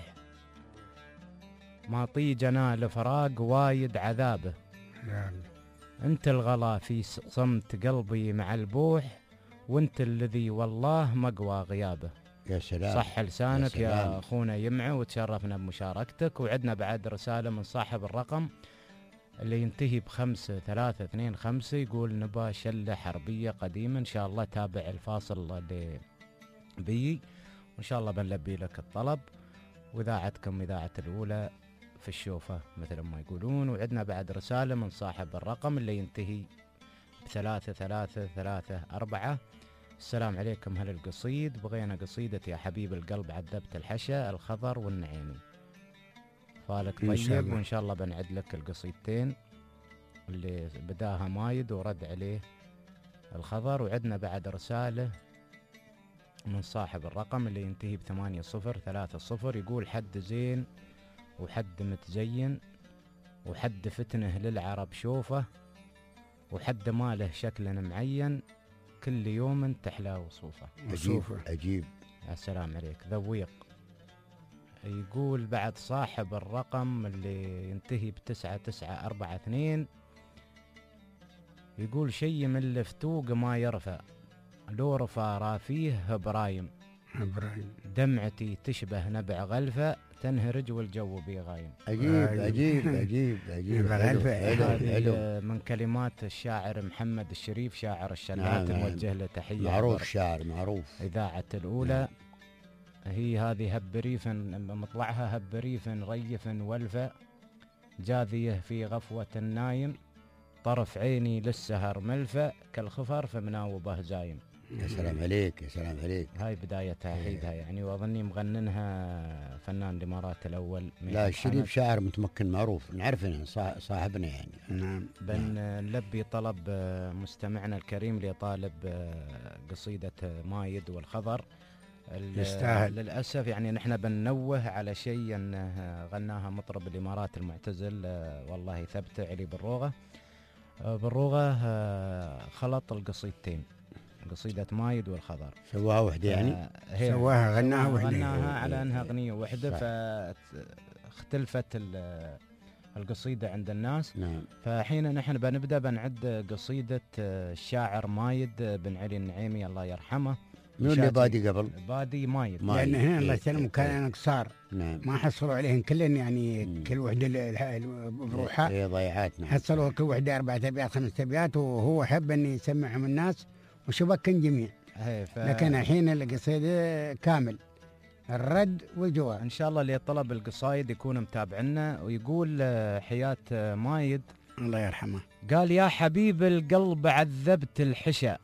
ما طيجنا لفراق وايد عذابه، انت الغلا في صمت قلبي مع البوح، وانت الذي والله مقوى غيابه.
يا سلام،
صح لسانك يا,
يا
أخونا يمعه، وتشرفنا بمشاركتك. وعندنا بعد رسالة من صاحب الرقم اللي ينتهي بخمسة ثلاثة اثنين خمسة، يقول نبا شلة حربية قديمة، إن شاء الله تابع الفاصل اللي بي، وإن شاء الله بنلبي لك الطلب. وإذاعتكم إذاعة الأولى في الشوفة مثل ما يقولون. وعندنا بعد رسالة من صاحب الرقم اللي ينتهي بثلاثة ثلاثة ثلاثة أربعة، السلام عليكم هل القصيد، بغينا قصيدة يا حبيب القلب عذبت الحشا الخضر والنعيمي. فالك طيب، وإن شاء الله بنعد لك القصيدتين اللي بداها مايد ورد عليه الخضر. وعدنا بعد رسالة من صاحب الرقم اللي ينتهي بثمانية صفر ثلاثة صفر، يقول حد زين وحد متزين وحد فتنه للعرب شوفه، وحد ما له شكل معين كل يوم تحلى وصوفه.
عجيب عجيب.
يا سلام عليك ذويق. يقول بعد صاحب الرقم اللي ينتهي بتسعة تسعة أربعة اثنين، يقول شي من الفتوق ما يرفع، لو رفع رافيه برايم
إبراهيم،
دمعتي تشبه نبع غلفة تنهرج والجو بي غايم.
عجيب عجيب عجيب عجيب.
هذه من كلمات الشاعر محمد الشريف شاعر الشلات، نوجه له تحية.
معروف شاعر معروف.
إذاعة الأولى. هي هذه هبريف مطلعها هبريف ريف ولفة، جاذيه في غفوة النايم، طرف عيني للسهر ملفة كالخفر فمناوبه زايم.
يا سلام عليك يا سلام عليك.
هاي بدايتها حيدها يعني، وأظني مغننها فنان الإمارات الأول.
لا الشريف شاعر متمكن معروف، نعرفه صاحبنا يعني.
نعم. بنلبي طلب مستمعنا الكريم لطالب قصيدة مايد والخضر.
يستاهل.
للأسف يعني نحن بننوه على شيء أنه غناها مطرب الإمارات المعتزل والله ثبت علي بالروغة. بالروغة خلط القصيدتين، قصيدة مايد والخضر،
سواها وحدة يعني.
سواها غناها وحدة،
غناها على أنها أغنية وحدة، فاختلفت القصيدة عند الناس.
نعم.
فحين نحن بنبدأ بنعد قصيدة الشاعر مايد بن علي النعيمي الله يرحمه،
منو اللي بادي قبل؟
بادي مايد.
مايد.
لان هنا الله
إيه،
يسلمك
إيه،
كان قصار،
نعم.
ما حصلوا عليهم كلن يعني
مم.
كل وحده ال- ال- بروحها.
اي ضيعات. نعم.
حصلوا كل وحده اربع ابيات خمس ابيات، وهو حب ان يسمعهم الناس وشبكن جميع.
إيه، ف...
لكن الحين القصيده كامل الرد والجواب.
ان شاء الله اللي طلب القصايد يكون متابعنا. ويقول آه، حياة آه، مايد،
الله يرحمه،
قال: يا حبيب القلب عذبت الحشا،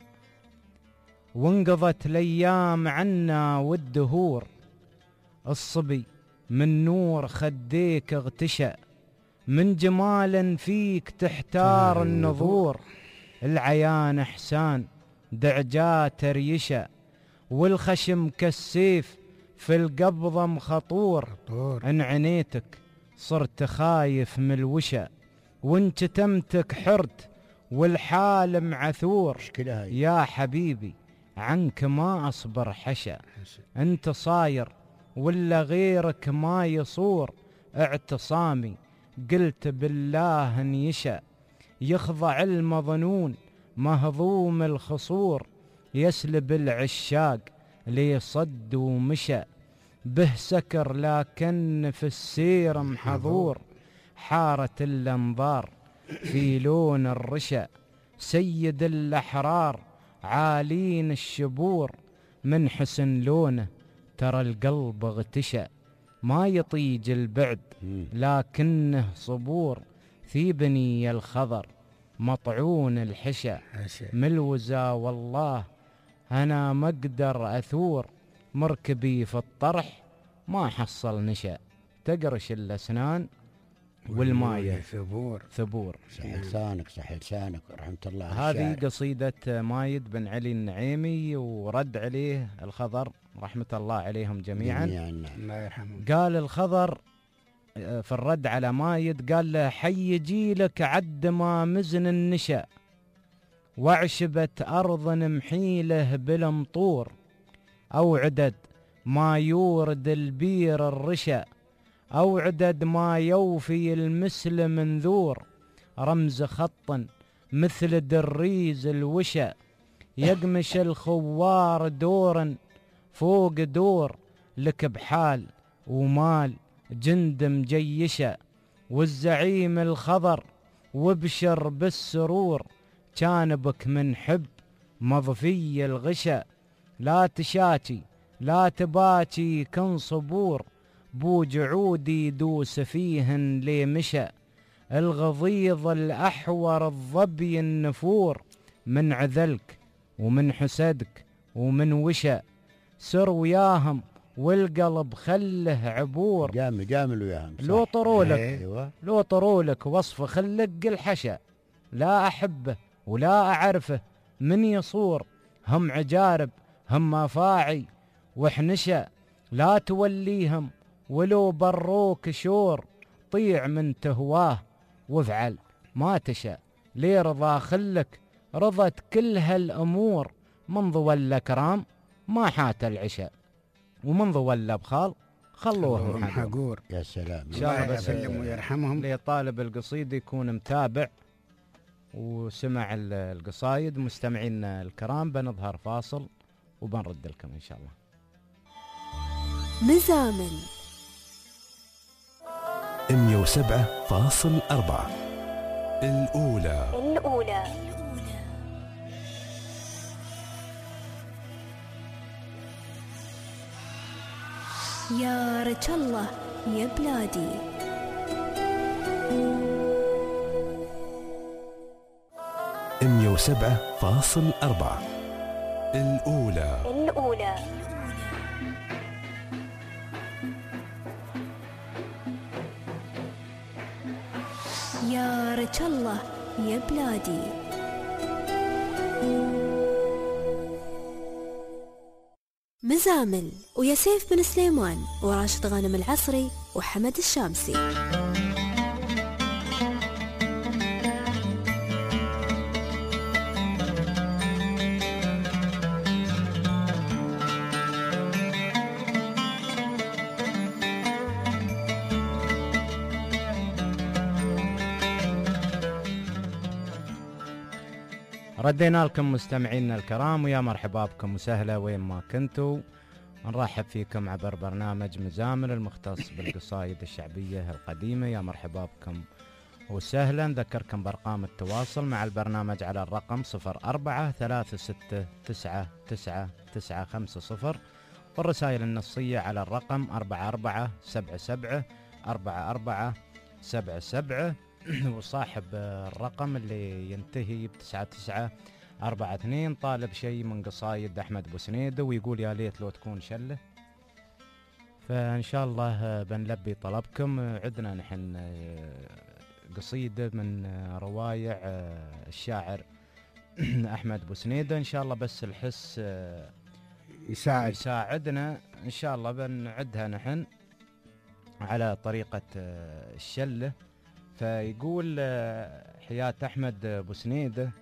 وانقضت الايام عنا والدهور، الصبي من نور خديك اغتشى، من جمال فيك تحتار النظور، العيان احسان دعجات ريشة، والخشم كالسيف في القبضة مخطور،
طور
ان عنيتك صرت خايف من الوشا، وان كتمتك حرت والحال معثور،
مشكلة هاي.
يا حبيبي عنك ما أصبر حشا، أنت صاير ولا غيرك ما يصور، اعتصامي قلت بالله ان يشا، يخضع المظنون مهضوم الخصور، يسلب العشاق ليصد ومشى، به سكر لكن في السير محظور، حارت الأنظار في لون الرشا، سيد الأحرار عالين الشبور، من حسن لونه ترى القلب اغتشى، ما يطيج البعد
مم.
لكنه صبور، ثيبني الخضر مطعون الحشا، ملوزة والله أنا مقدر أثور، مركبي في الطرح ما حصل نشا، تقرش الأسنان والماية
ثبور.
ثبور.
صح لسانك صح لسانك رحمة الله.
هذه
الشاعر.
قصيدة مايد بن علي النعيمي، ورد عليه الخضر رحمة الله عليهم جميعا.
جميعاً. نعم.
الله يرحمه.
قال الخضر آه، في الرد على مايد، قال له: حي جيلك عد ما مزن النشا، وعشبت أرض محيله بالمطور، أو عدد ما يورد البير الرشا، أو عدد ما يوفي المسل منذور، رمز خط مثل دريز الوشا، يقمش الخوار دورا فوق دور، لك بحال ومال جند مجيشة، والزعيم الخضر وابشر بالسرور، كان بك من حب مضفي الغشا، لا تشاكي لا تباكي كن صبور، بو جعودي دوس فيهن لي مشى، الغضيض الأحور الظبي النفور، من عذلك ومن حسدك ومن وشى، سر وياهم والقلب خله عبور،
جامل جامل وياهم. صح.
لو طرولك
ايوه
لو طرولك وصف خلق الحشا، لا أحبه ولا أعرفه من يصور، هم عجارب هم مفاعي وحنشا، لا توليهم ولو بروك شور، طيع من تهواه وافعل ما تشاء، لي رضا خلك رضت كل هالأمور، من ظل كرام ما حات العشاء، ومن ظل بخال خلوهم حقور.
حقور.
يا سلام.
إن شاء الله
الله
بس
يسلم ويرحمهم.
اللي طالب القصيدة يكون متابع وسمع ال- القصايد. مستمعينا الكرام بنظهر فاصل وبنرد لكم إن شاء الله.
مزامل
مية وسبعة فاصل أربعة الأولى.
الأولى. يا رج الله يا بلادي،
مية وسبعة فاصل أربعة الأولى.
الأولى. يا رج الله يا بلادي. مزامل ويا سيف بن سليمان وراشد غانم العصري وحمد الشامسي.
ردينا لكم مستمعينا الكرام، ويا مرحبا بكم وسهلا وين ما كنتوا. نرحب فيكم عبر برنامج مزامل المختص بالقصائد الشعبية القديمة. يا مرحبا بكم وسهلا. نذكركم بأرقام التواصل مع البرنامج على الرقم صفر أربعة ثلاثة ستة تسعة تسعة تسعة خمسة صفر، والرسائل النصية على الرقم أربعة أربعة سبعة سبعة أربعة أربعة سبعة سبعة، وصاحب الرقم اللي ينتهي بتسعة تسعة أربعة اثنين طالب شيء من قصايد أحمد بوسنيدة، ويقول يا ليت لو تكون شلة. فإن شاء الله بنلبي طلبكم. عندنا نحن قصيدة من روايع الشاعر أحمد بوسنيدة، إن شاء الله بس الحس
يساعد
يساعدنا إن شاء الله. بنعدها نحن على طريقة الشلة. فيقول حياة أحمد بوسنيدة: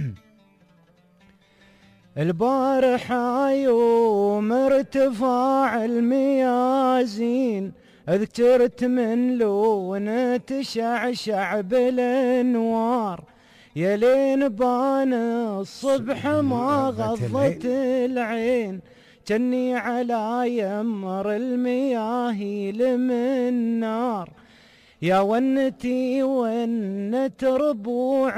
البارحة يوم ارتفاع الميازين، اذكرت من لون تشعشع بالانوار، يا لين بان الصبح ما غضت العين، جني على يمر المياه لمن نار، يا ونتي ونت ربوع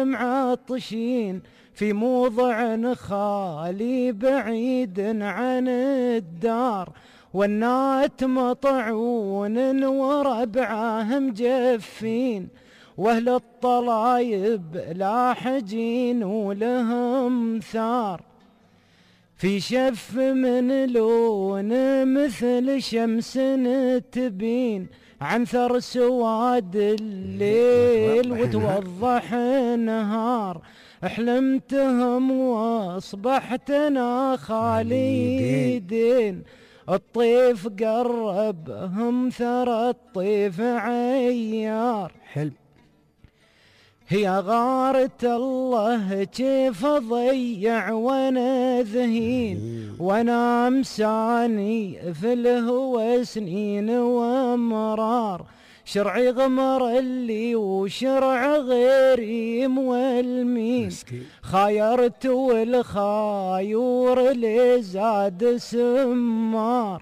معطشين، في موضع خالي بعيد عن الدار، والنات مطعون وربعه مجفين، واهل الطلايب لاحجين ولهم ثار، في شف من لون مثل شمس تبين، عن ثر سواد الليل وتوضح النهار، حلمتهم واصبحت انا خالي دين، الطيف قربهم ثرى الطيف عيار،
حلم
هي غارة الله كيف اضيع وانا ذهين، وانا امساني في الهوى سنين وامرار، شرعي غمر اللي وشرع غيري مولمين، خايرت والخايور اللي زاد سمار،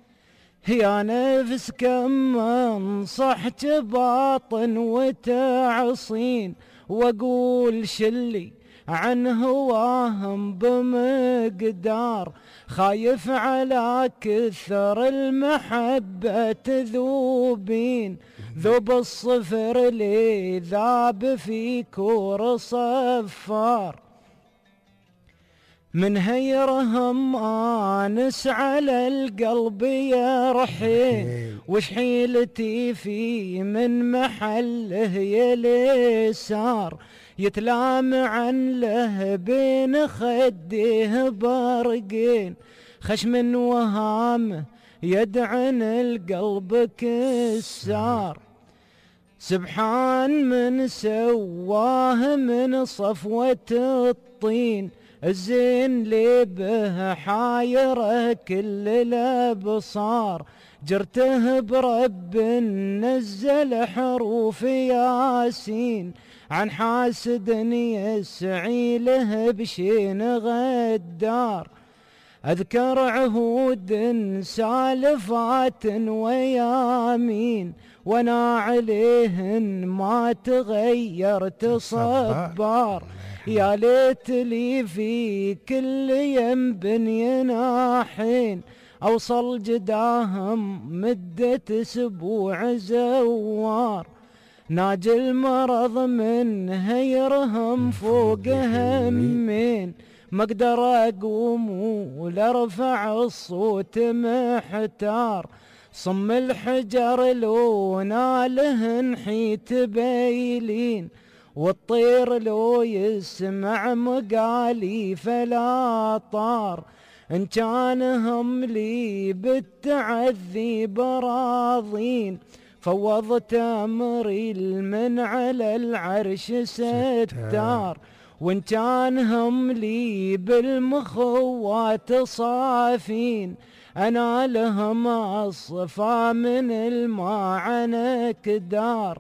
يا نفس كم انصحت باطن وتعصين، واقول شلي عن هواهم بمقدار، خايف على كثر المحبة تذوبين، ذوب الصفر لي ذاب في كور صفار، من هيرهم آنس على القلب يا رحيل، وش حيلتي في من محله يلسار، يتلام عن له بين خديه برقين، خشم وهامه يدعن القلب كسار، سبحان من سواه من صفوة الطين، الزين لي به حايره كل الابصار، جرته برب نزل حروف ياسين، عن حاسد يسعي له بشين غدار، اذكر عهود سالفات ويامين، وانا عليهن ما تغيرت صبار، يا ليت لي في كل يم يناحين، اوصل جداهم مدة اسبوع زوار، ناجي المرض من هيرهم فوق همين، ما اقدر اقوم ولا ارفع الصوت محتار، صم الحجر لو نالهن حيت بيلين، والطير لو يسمع مقالي فلا طار، إن كان هم لي بالتعذي براضين، فوضت أمري المن على العرش ستار، وإن كان هم لي بالمخوات صافين، أنا لهم أصفى من الماء عنك دار،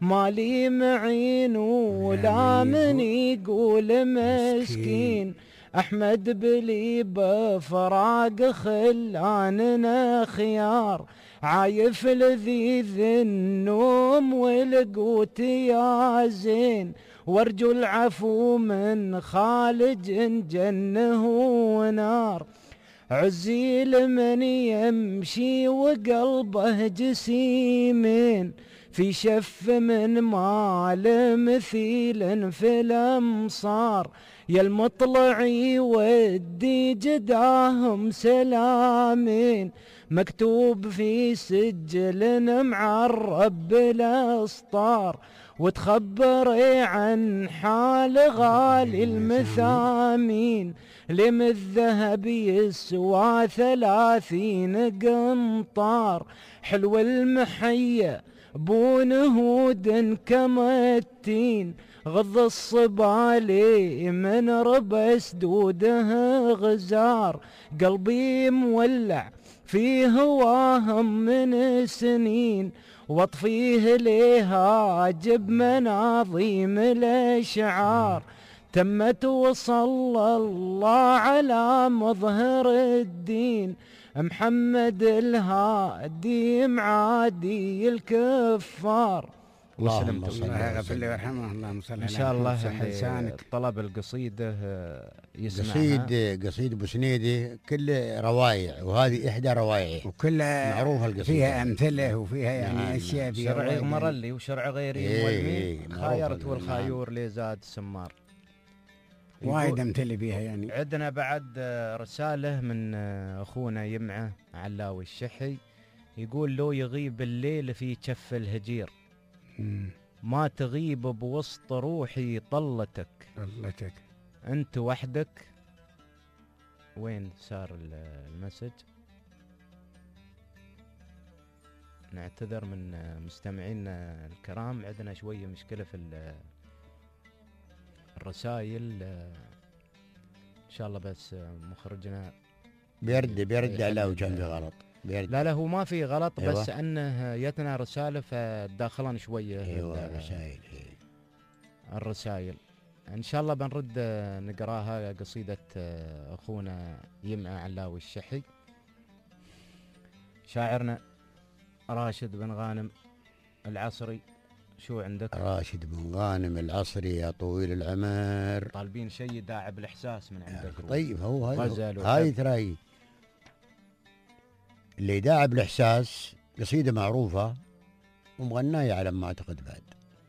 مالي معين ولا من يقول مسكين. أحمد بلي بفراق خلاننا خيار، عايف لذيذ النوم والقوت يا زين، وارجو العفو من خالج جنه ونار. عزيل من يمشي وقلبه جسيمين، في شف من مال مثيل في الأمصار. يا المطلعي ودي جداهم سلامين، مكتوب في سجل معرب بالأسطار. وتخبري عن حال غالي المثامين، لم الذهب يسوى ثلاثين قنطار. حلو المحية بون هود كمتين، غض الصبالي من ربى سدوده غزار. قلبي مولع في هواهم من سنين، واطفيه ليها جب مناظيم الاشعار. تمت وصلى الله على مظهر الدين، محمد الهادي معادي الكفار.
اللهم صل
الله يغفر له ويرحمه. اللهم صل على
ان شاء الله
لسانك.
طلب القصيده يسمعها.
قصيد قصيد ابو سنيدي كل روايع، وهذه احدى روائعه
وكلها
معروفه القصيده،
فيها امثله وفيها يعني
نعم
اشياء فيها.
شرعي غمرلي وشرع غيري
إيه
والمين
إيه
خايرت
نعم.
والخايور لزاد السمار.
وايد امثله فيها يعني.
عندنا بعد رساله من اخونا يمعه علاوي الشحي، يقول لو يغيب الليل في كف الهجير، ما تغيب بوسط روحي طلتك.
طلتك
انت وحدك. وين صار المسج؟ نعتذر من مستمعينا الكرام، عندنا شويه مشكله في الرسائل ان شاء الله، بس مخرجنا
بيرد بيرد على كان في غلط بيرد.
لا لا هو ما في غلط،
أيوة.
بس انه جتنا رساله فداخلنا شويه.
ايوه الرسائل
الرسائل ان شاء الله بنرد نقراها. قصيده اخونا يمعه علاوي الشحي. شاعرنا راشد بن غانم العصري، شو عندك؟
راشد بن غانم العصري يا طويل العمر،
طالبين شيء داعب الاحساس من عندك.
طيب هو
هاي
هاي تراي اللي داعب الاحساس، قصيده معروفه ومغنايه على ما اعتقد بعد.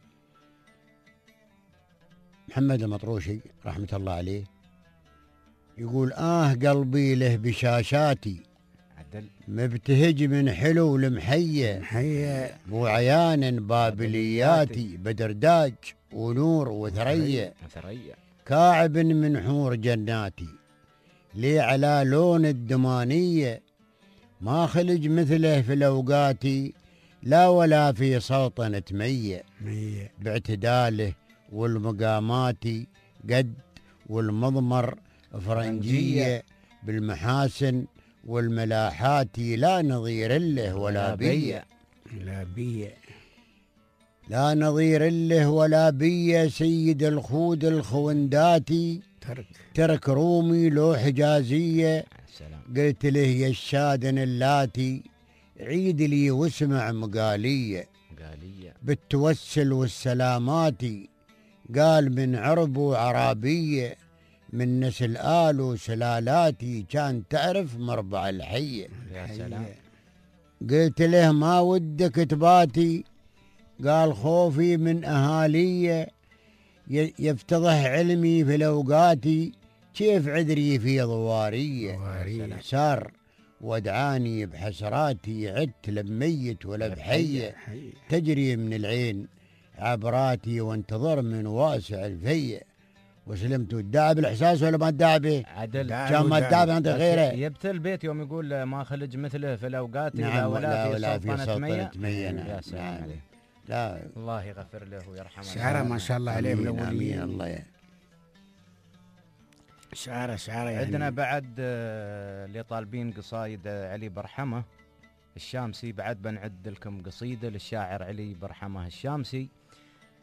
محمد المطروشي رحمه الله عليه يقول: اه قلبي له بشاشاتي
عدل
مبتهج من حلو المحيه،
محيه
مو عيان بابلياتي، بدرداج ونور وثريا،
ثريا
كاعب من حور جناتي، لي على لون الدمانيه، ما خلج مثله في الاوقات، لا ولا في سلطنه ميه،
ميه
باعتداله والمقامات قد، والمضمر فرنجيه، بالمحاسن والملاحات لا نظير له ولا بيه،
لا بيه
لا نظير له ولا بيه، سيد الخود الخونداتي،
ترك
ترك رومي لو حجازيه،
سلام.
قلت له يا الشادن اللاتي، عيد لي واسمع مقاليه،
قالية
بالتوسل والسلامات، قال من عرب وعرابيه، من نسل آل وسلالاتي، كان تعرف مربع الحيه.
يا سلام.
قلت له ما ودك تباتي، قال خوفي من أهالي، يفتضح علمي في الأوقات، كيف عذري في ضوارية، سار ودعاني بحسراتي، عدت لميت ولا بحية، تجري من العين عبراتي، وانتظر من واسع الفية. وسلمت الداعب الاحساس ولا ما الداعبه؟
عدل
كان ما الداعب عند غيره.
يبت البيت يوم يقول ما خلج مثله في الاوقات،
نعم
لا ولا,
لا
في
ولا في
سلطنة مية.
مية.
يا
نعم
سلام
نعم.
عليه.
لا
الله يغفر له ويرحمه.
شعره ما شاء الله عليه من
آمين
الاولين.
الله يا.
شعره شعره يعني.
عندنا بعد آه، اللي طالبين قصايد علي برحمه الشامسي، بعد بنعد لكم قصيده للشاعر علي برحمه الشامسي.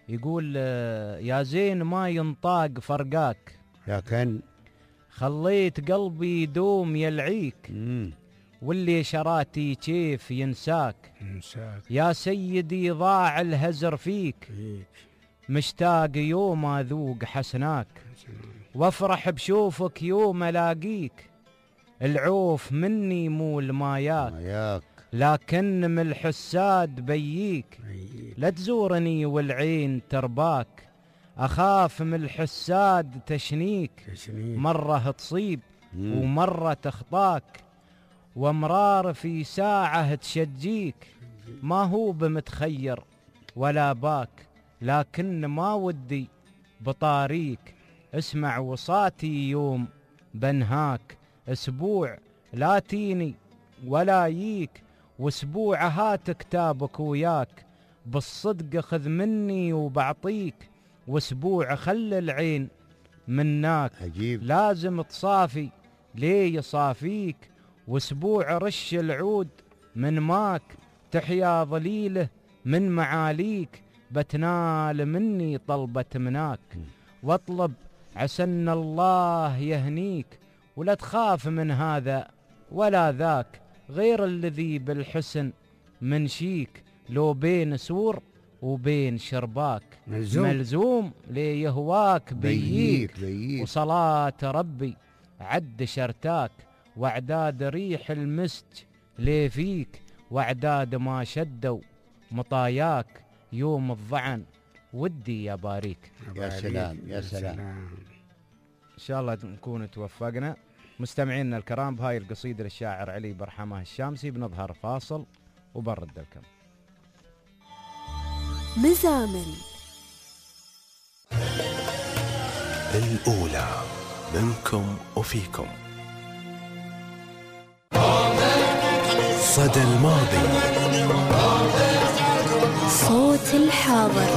يقول يا زين ما ينطاق فرقاك،
لكن
خليت قلبي يدوم يلعيك،
مم.
واللي شراتي كيف ينساك، يا سيدي ضاع الهزر فيك، مشتاق يوم اذوق حسناك، وافرح بشوفك يوم الاقيك، العوف مني مو الماياك،
ياك
لكن من الحساد بييك، لا تزورني والعين ترباك، اخاف من الحساد تشنيك، مرة تصيب ومرة تخطاك، وامرار في ساعة تشجيك، ما هو بمتخير ولا باك، لكن ما ودي بطاريك، اسمع وصاتي يوم بنهاك، اسبوع لا تيني ولا ييك، واسبوع هات كتابك وياك، بالصدق خذ مني وبعطيك، واسبوع خل العين مناك،
عجيب
لازم تصافي ليه يصافيك، واسبوع رش العود من ماك، تحيا ظليله من معاليك، بتنال مني طلبة مناك، واطلب عسن الله يهنيك، ولا تخاف من هذا ولا ذاك، غير الذي بالحسن من شيك، لو بين سور وبين شرباك،
ملزوم,
ملزوم ليهواك بييك,
بييك, بييك
وصلاة ربي عد شرتاك، واعداد ريح المسك لي فيك، واعداد ما شدوا مطاياك، يوم الضعن ودي يا باريك.
يا سلام يا سلام.
ان شاء الله نكون توفقنا. مستمعينا الكرام، بهاي القصيدة للشاعر علي برحمة الشامسي بنظهر فاصل وبرد لكم.
مزامل
الأولى منكم وفيكم. صدى الماضي،
صوت الحاضر،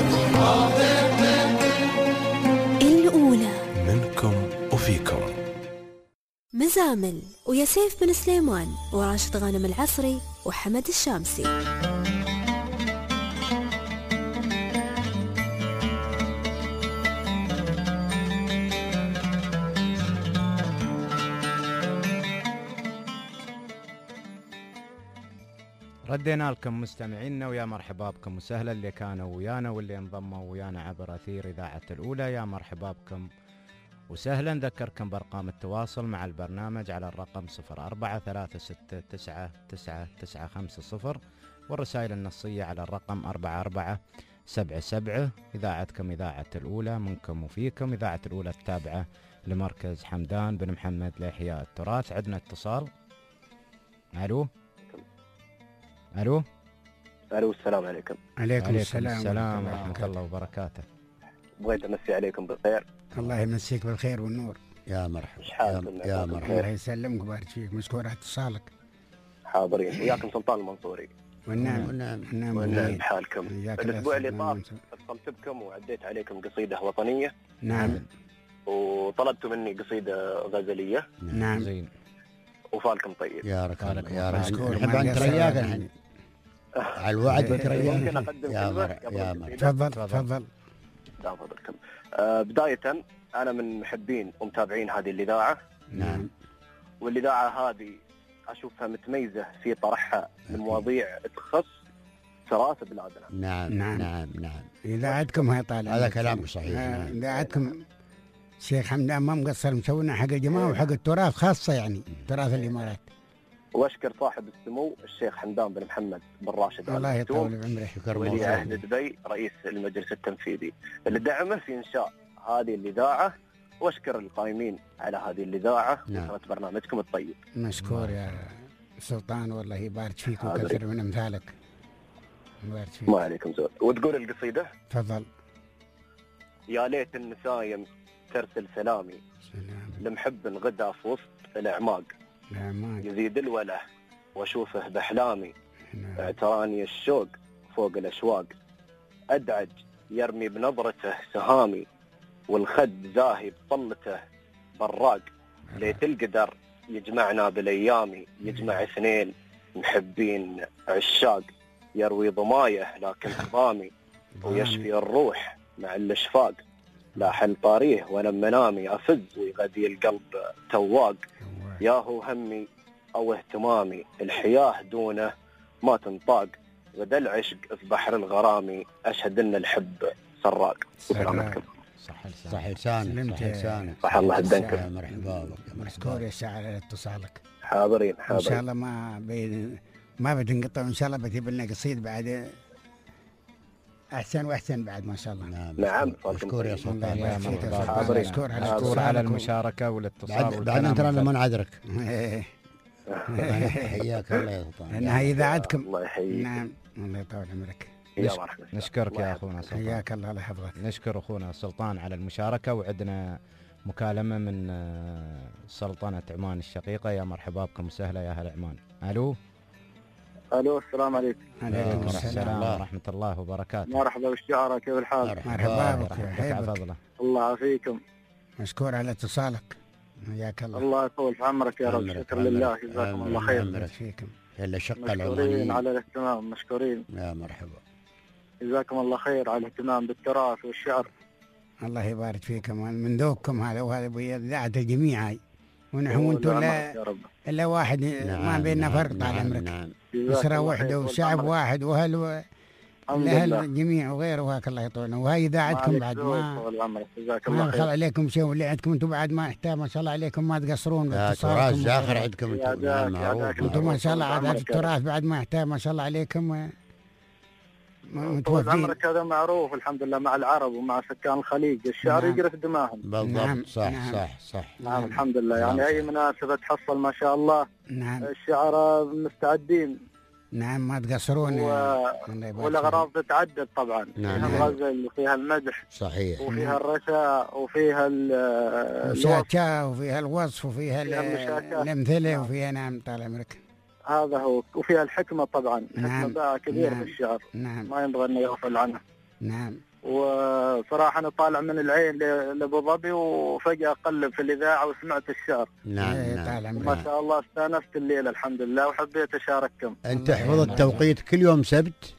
الأولى
منكم وفيكم.
مزامل ويا سيف بن سليمان وراشد غانم العصري وحمد الشامسي.
ردينا لكم مستمعينا، ويا مرحبا بكم وسهلا اللي كانوا ويانا واللي انضموا ويانا عبر أثير إذاعة الأولى، يا مرحبا بكم وسهلا. نذكركم بأرقام التواصل مع البرنامج على الرقم صفر أربعة ثلاثة ستة تسعة تسعة تسعة خمسة صفر، والرسائل النصية على الرقم أربعة أربعة سبعة سبعة. إذاعتكم إذاعة الأولى منكم وفيكم، إذاعة الأولى التابعة لمركز حمدان بن محمد لإحياء التراث. عندنا اتصال. ألو ألو
ألو السلام عليكم.
عليكم, عليكم
السلام, السلام ورحمة الله وبركاته.
بغيت أمسي عليكم بالخير.
الله يمسيك بالخير والنور.
يا مرحبا
يا,
يا مرحبا.
الله يسلمك ويبارك فيك، مشكور على اتصالك.
حاضرين وياكم سلطان المنصوري.
والنعم
والنعم
والنعم
والنعم بحالكم. الأسبوع اللي طاف اتصلت بكم وعديت عليكم قصيدة وطنية.
نعم.
وطلبتوا مني قصيدة غزلية.
نعم.
زين.
وفالكم طيب.
يا ركالك يا
مشكور.
نحب أن ترياك الحين على الوعد بترياك.
ممكن أقدم
يا
كلمة
مر يا مر.
تفضل تفضل.
لا فضلكم. آه بداية أنا من محبين ومتابعين هذه الإذاعة.
نعم.
والإذاعة هذه أشوفها متميزة في طرحها المواضيع تخص تراث بلادنا.
نعم
نعم
نعم نعم.
إذاعتكم هي طالعة.
هذا كلامك صحيح.
آه إذاعتكم شيخ حمدان ما مقصر، مسوينا حق الجماعة وحق التراث خاصة، يعني تراث الإمارات.
واشكر صاحب السمو الشيخ حمدان بن محمد بن راشد
الله يطول بعمره.
شكر
ولي عهد دبي رئيس المجلس التنفيذي اللي دعمه في إنشاء هذه الإذاعة، واشكر القائمين على هذه الإذاعة وسنة برنامجكم الطيب.
مشكور يا سلطان، والله يبارك فيك وكثر من أمثالك. يبارك فيك.
ما عليكم زود. وتقول القصيدة.
تفضل.
يا ليت النسايم ترسل سلامي
سلام
لمحب غدا في وسط الأعماق، يزيد الوله واشوفه بأحلامي، اعتراني الشوق فوق الأشواق، أدعج يرمي بنظرته سهامي، والخد زاهي بطلته براق، ليت القدر يجمعنا بالأيامي، يجمع اثنين محبين عشاق، يروي ضمايه لكن ضامي، ويشفي الروح مع الاشفاق، لاحن طاريه وانا منامي افز ويغذي القلب تواق. ياهو همي او اهتمامي الحياه دونه ما تنطاق، غدا العشق في بحر الغرامي اشهد ان الحب سراق.
سلامتكم.
صح لسانك صح لسانك
صح الله يهدنك.
مرحبا بك.
مشكور يا شاعر على اتصالك.
حاضرين
ان
حاضرين
شاء الله ما بي... ما بتنقطع، وان شاء الله بتجيب لنا قصيد بعد احسن واحسن بعد ما شاء الله.
نعم
نعم
مشكور يا سلطان.
يا مرحبا.
حاضرين.
مشكور على
مشكور على
اتصالك.
المشاركة والاتصال
بعد, بعد
والكلام
انت انا
الفل.
ما نعذرك.
إيه.
حياك الله يا سلطان.
لانها اذاعتكم.
الله يحييك.
نعم الله يطول عمرك.
يا
نش-
مرحبا.
نشكرك
الله
يا أخونا سلطان.
حياك الله، الله يحفظك.
نشكر أخونا سلطان على المشاركة. وعندنا مكالمة من آه، سلطنة عمان الشقيقة. يا مرحبا بكم وسهلا يا أهل عمان. ألو.
الو السلام عليكم.
عليكم
السلام
السلام.
ورحمة الله وبركاته.
مرحبا بالشعراء، كيف الحال؟
مرحبا بك
يرحمك
يا
على
حبيبك.
فضله.
الله يعافيكم.
مشكور على اتصالك. حياك الله.
الله يطول في عمرك يا رب.
عمرك،
شكر
عمرك،
لله، جزاكم الله خير.
عمرك.
فيكم.
الا شق
مشكورين
العمانيين.
على الاهتمام، مشكورين.
يا مرحبا.
جزاكم الله خير على الاهتمام بالتراث والشعر.
الله يبارك فيكم من ذوقكم هذا، وهذا بإذاعة الجميع هاي، ونحن وانتم
والله
لا
يا رب.
الا واحد. ما بيننا فرق طال
نعم
عمرك.
نعم.
جزاك
أسرة
الله
واحدة
خير
وشعب
والله.
واحد وهل و...
الحمد
لأهل
لله.
الجميع وغيره، وهاك الله يطولنا. وهاي إذاعتكم بعد ما
طول عمرك. جزاك
ما
الله
بخل
خير.
عليكم شيء، واللي عندكم انتم بعد ما يحتاج ما شاء الله عليكم، ما تقصرون
لا تراث
باتصالكم.
زاخر عندكم
يا
انتم.
ذاك،
نعم،
يا
معروف،
ذاك.
معروف.
انتم ما شاء الله عادات
عمرك يا
التراث بعد ما يحتاج ما شاء الله عليكم و...
طول
متوفين.
عمرك، هذا معروف الحمد لله مع العرب ومع سكان الخليج، الشعر
نعم.
يجري في دماغهم.
بالضبط.
نعم،
صح
نعم.
صح صح.
نعم الحمد لله. يعني
نعم،
اي
صح.
مناسبة تحصل ما شاء الله
نعم
الشعراء مستعدين.
نعم ما تقصرون.
و...
الله يبارك
والاغراض تتعدد طبعا.
نعم.
فيها الغزل وفيها المدح
صحيح.
وفيها الرثاء وفيها ال- الوصف.
المشاكاة وفيها الوصف وفيها
فيها
ال-
المشاكاة.
الأمثلة
نعم.
وفيها نعم طال عمرك.
هذا هو. وفيها الحكمة طبعا.
نعم.
حكمة باع كبير
نعم.
في الشعر
نعم
ما ينبغي أن يغفل عنه.
نعم
وصراحة أنا طالع من العين ل- لأبو ظبي وفجأة أقلب في الإذاعة وسمعت الشعر.
نعم
إيه،
نعم.
طال عمرك.
ما شاء الله استانست الليلة الحمد لله وحبيت أشارككم.
انت احفظ التوقيت كل يوم سبت.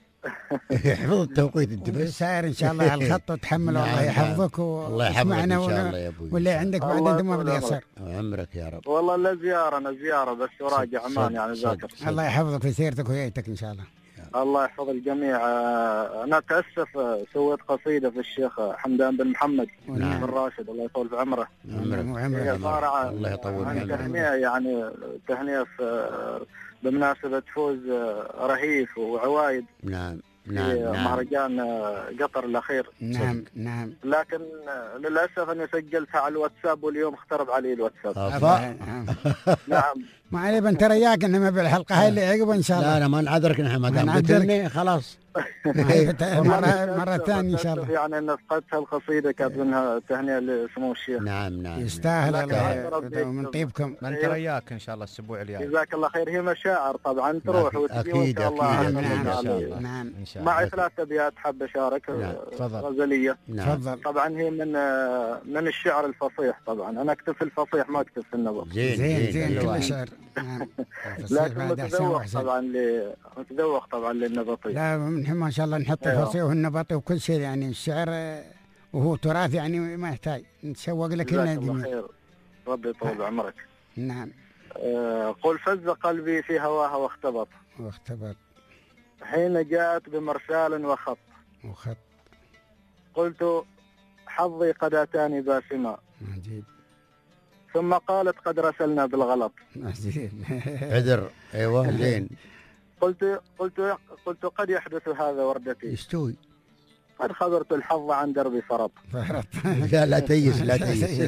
احفظ التوقيت انت بس.
ساير ان شاء الله على الخط وتحمل.
نعم،
الله
نعم.
يحفظك
الله يحفظك
واسمعنا
ان شاء
ولا-
الله يا ابوي.
واللي عندك بعد
الله
انت ما
يطول
بدي
عمرك.
يصير.
عمرك يا رب.
والله لا زيارة، أنا زيارة بس وراجع
صدق،
عمان يعني
صدق،
ذاكر.
صدق.
الله يحفظك في سيرتك وهيئتك ان شاء الله.
الله يحفظ الجميع. آه، أنا أتأسف آه، سويت قصيدة في الشيخ حمدان بن محمد
نعم.
بن راشد الله يطول في عمره.
عمرك.
وعمرك.
هي
عمرك.
صار
الله يطول
عن
عمرك.
تهنئة، يعني تهنئة في آه، بمناسبة فوز آه، رهيف وعوايد
نعم
في
نعم نعم.
مهرجان آه، قطر الأخير.
نعم نعم
لكن آه، للأسف أني سجلتها على الواتساب واليوم اخترب علي الواتساب.
أفا.
نعم.
نعم.
ما علي بنترياك انما بالحلقه هاي اللي عقبها ان شاء
لا
الله.
انا ما نعذرك نحن ما
ما
دام
نعذرك.
قتلني خلاص.
والله
مرة
أتأسف-
مرة ثانية إن شاء
أتأسف
الله.
يعني أن فقدت هالقصيدة كاتبينها تهنئة لسمو الشيخ.
نعم نعم.
يستاهل
لكن
الله
ربي
يطول من
يكتب.
طيبكم.
نترياك إن شاء الله الأسبوع الجاي.
جزاك الله خير. هي مشاعر طبعا تروح وتجي
أكيد،
وإن شاء الله
أكيد،
على
نعم،
الله
إن شاء
تعالى.
الله.
نعم
إن شاء الله.
معي ثلاث أبيات حاب أشارك
نعم،
تفضل.
غزلية.
نعم.
تفضل.
طبعا هي من آه، من الشعر الفصيح. طبعا أنا أكتب في الفصيح ما أكتب في النبض.
زين
زين زين
حلوة.
كل شعر. نعم
لكن
بعد أحسن
متذوق
وأحسن.
طبعا ل... متذوق طبعا للنبطي.
لا نحن ما شاء الله نحط
أيوة.
الفصيح والنبطي وكل شيء، يعني الشعر آه، وهو تراث يعني ما يحتاج نتشوق لك لنا
جزاك الله
الجميع.
خير. ربي يطول عمرك.
نعم
آه، قل فز قلبي في هواها واختبط
واختبط
حين جاءت بمرسال وخط.
وخط
قلت حظي قد أتاني باسما
عجيب
ثم قالت قد رسلنا بالغلط.
عجيب.
عذر ايوه زين.
قلت قلت قلت قد يحدث هذا وردتي
يستوي.
قد خبرت الحظ عن دربي فرط.
فرط.
لا لا تيس لا تيس.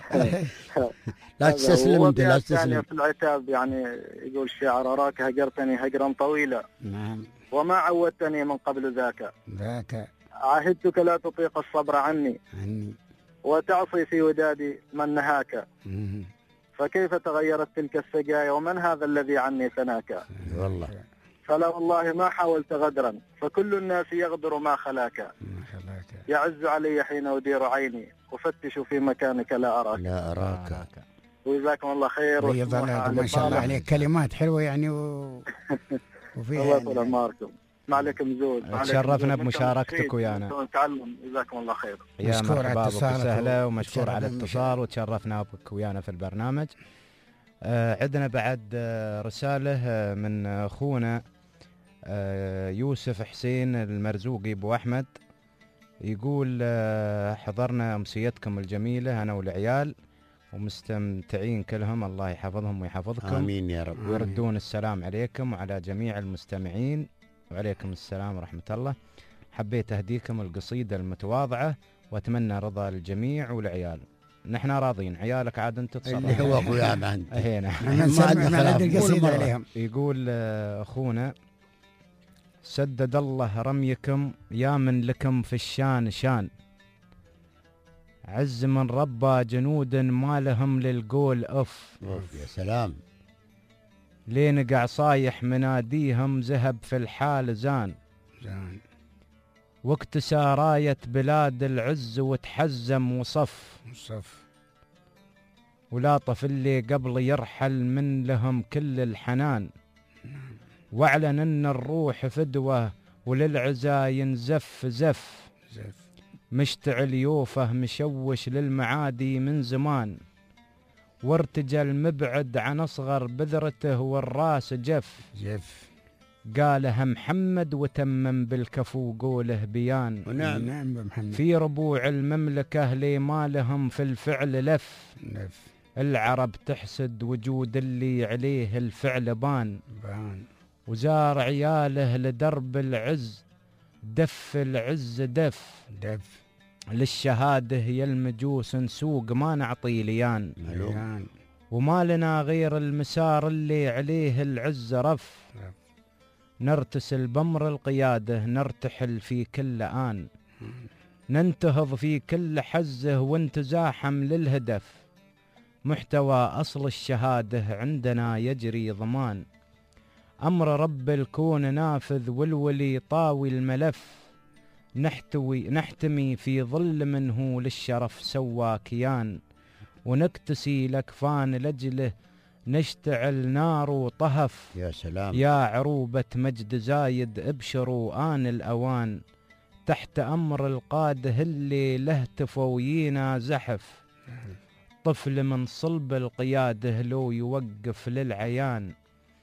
لا تستسلم انت لا تستسلم.
في العتاب يعني يقول الشاعر أراك هجرتني هجرا طويلا
نعم
وما عودتني من قبل ذاك.
ذاك
عهدتك لا تطيق الصبر عني
عني.
وتعصي في ودادي من نهاك.
مم.
فكيف تغيرت تلك السجايا ومن هذا الذي عني ثناك.
والله
فلا والله ما حاولت غدرا فكل الناس يغدر ما خلاك.
ما خلاك.
يعز علي حين أدير عيني أفتش في مكانك لا أراك.
لا اراك.
وجزاكم الله خير.
بيض الله ما شاء الله عليك كلمات حلوة يعني و... وفيها
الله يطول
يعني
أعماركم.
ما عليكم زود.
تشرفنا بمشاركتك ويانا.
تعلم جزاكم الله خير.
يا مرحبا بك وسهلا ومشكور على الاتصال وتشرفنا بك ويانا في البرنامج. آه عندنا بعد آه رسالة آه من أخونا آه يوسف حسين المرزوقي أبو أحمد. يقول آه حضرنا أمسيتكم الجميلة أنا والعيال ومستمتعين كلهم، الله يحفظهم ويحفظكم.
آمين يا رب.
ويردون السلام عليكم وعلى جميع المستمعين. وعليكم السلام ورحمة الله. حبيت أهديكم القصيدة المتواضعة وأتمنى رضا الجميع والعيال. نحن راضين، عيالك عاد انت تصرف.
اللي هو اخويانا انت.
هنا
ما عندنا خلاف.
يقول اخونا سدد الله رميكم يا من لكم في الشان شان، عز من ربى جنود ما لهم للقول اف.
يا سلام.
لينقع صايح مناديهم ذهب في الحال زان
زان،
واكتسى راية بلاد العز وتحزم وصف
وصف،
ولاطف اللي قبل يرحل من لهم كل الحنان، واعلن ان الروح فدوة وللعزا ينزف زف
زف،
مشتعل يوفه مشوش للمعادي من زمان، وارتجى المبعد عن اصغر بذرته والراس جف
جف،
قالها محمد وتمم بالكفو قوله بيان.
ونعم
نعم بمحمد.
في ربوع المملكة لي ما لهم في الفعل لف
لف،
العرب تحسد وجود اللي عليه الفعل بان
بان،
وزار عياله لدرب العز دف العز دف
دف،
للشهادة يا المجوس نسوق ما نعطي ليان،
ليان،
وما لنا غير المسار اللي عليه العز رف،
رف،
نرتسل بمر القيادة نرتحل في كل آن، ننتهض في كل حزه وانتزاحم للهدف، محتوى أصل الشهادة عندنا يجري ضمان، أمر رب الكون نافذ والولي طاوي الملف، نحتوي نحتمي في ظل منه للشرف سوى كيان، ونكتسي لكفان لجله نشتعل نار وطهف.
يا سلام.
يا عروبة مجد زايد ابشروا آن الأوان، تحت أمر القاده اللي له تفوينا زحف، طفل من صلب القياده لو يوقف للعيان،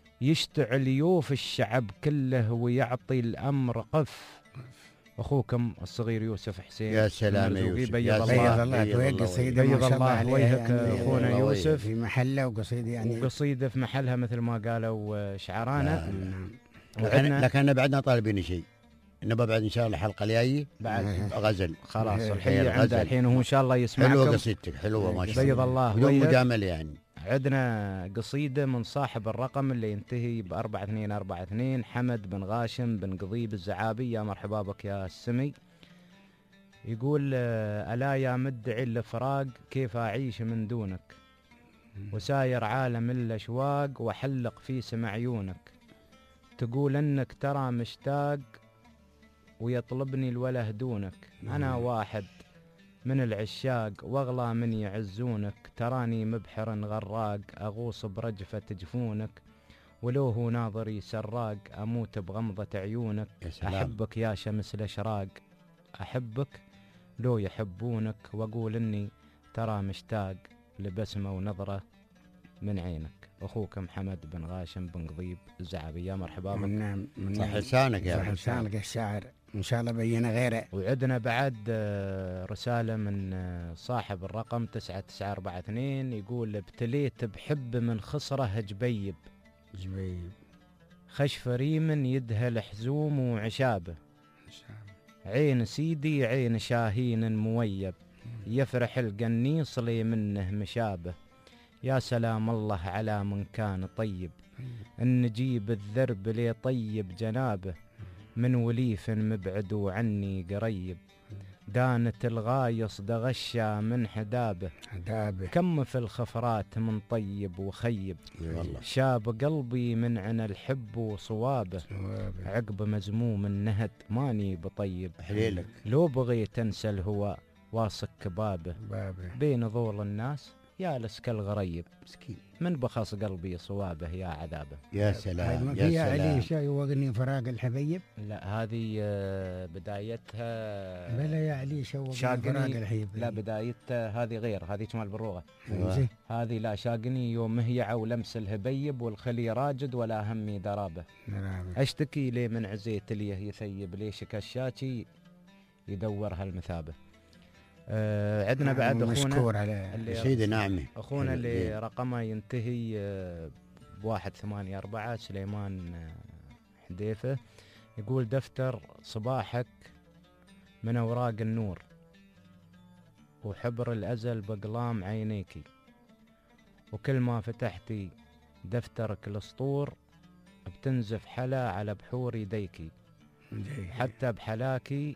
يشتعل يوف الشعب كله ويعطي الأمر قف. أخوكم الصغير يوسف حسين.
يا سلام يا يوسف.
بيض
الله
الله
بيض قصيدة
بيض
ما شاء
الله
الله
وجهك
يعني
أخونا يوسف
في محله وقصيدة يعني
وقصيدة في محلها مثل ما قالوا شعرانا.
لكن لكن بعدنا طالبين شيء، نبى بعد ان شاء الله الحلقه الجايه
بعد
غزل.
خلاص الحين عنده الحين وهو ان شاء الله يسمعكم.
حلوه قصيدتك حلوه ما شاء الله.
بيض الله
بدون مجامل يعني.
عندنا قصيدة من صاحب الرقم اللي ينتهي بأربعة اثنين أربعة اثنين، حمد بن غاشم بن قضيب الزعابي. يا مرحبا بك يا السمي. يقول ألا يا مدعي الفراق كيف أعيش من دونك، وساير عالم الأشواق وحلق في سمع عيونك، تقول أنك ترى مشتاق ويطلبني الوله دونك، أنا واحد من العشاق واغلى من يعزونك، تراني مبحر غراق أغوص برجفة جفونك، ولو هو ناظري سراق أموت بغمضة عيونك، أحبك يا شمس الأشراق أحبك لو يحبونك، وأقول إني ترى مشتاق لبسمة ونظرة من عينك. أخوك محمد بن غاشم بن قضيب الزعابي. يا مرحبا بك.
نعم
صح لسانك يا
صح لسانك الشاعر إن شاء الله بينا غيره.
وعندنا بعد رسالة من صاحب الرقم تسعة تسعة أربعة اثنين يقول ابتليت بحب من خصره جبيب
جبيب
خشف ريم يدهل حزوم وعشابه، عين سيدي عين شاهين مويب، يفرح القنيص لي منه مشابه، يا سلام الله على من كان طيب، النجيب الذرب لي طيب جنابه، من وليف مبعد عني قريب، دانت الغايص دغشا من حدابه،
حدابه
كم في الخفرات من طيب وخيب، شاب قلبي من عنا الحب وصوابه، عقب مزموم النهد ماني بطيب،
حليلك
لو بغيت انسى الهوى واصك بابه،
بابه
بين ظول الناس يالس كالغريب
مسكين
من بخص قلبي صوابه يا عذابه.
يا سلام
ما
يا
فيها
سلام.
علي شيء وغني فراق الحبيب.
لا هذه آه، بدايتها
بلا يا علي شو وغني
شاقني.
فراق الحبيب.
لا بدايتها هذه غير، هذه شمال بالروغة.
أيوة.
هذه لا شاقني يوم مهيعة ولمس الهبيب والخلي راجد ولا همي درابه. اشتكي لي من عزيت ليه يثيب ليش كشاشي يدور هالمثابه. آه عندنا بعد اخونا
مشكور على
سيدي نعمه
اخونا اللي رقمه ينتهي آه بواحد ثمانية أربعة سليمان آه حديفه، يقول دفتر صباحك من اوراق النور وحبر الازل بقلام عينيكي، وكل ما فتحتي دفترك الاسطور بتنزف حلا على بحور يديكي، حتى بحلاكي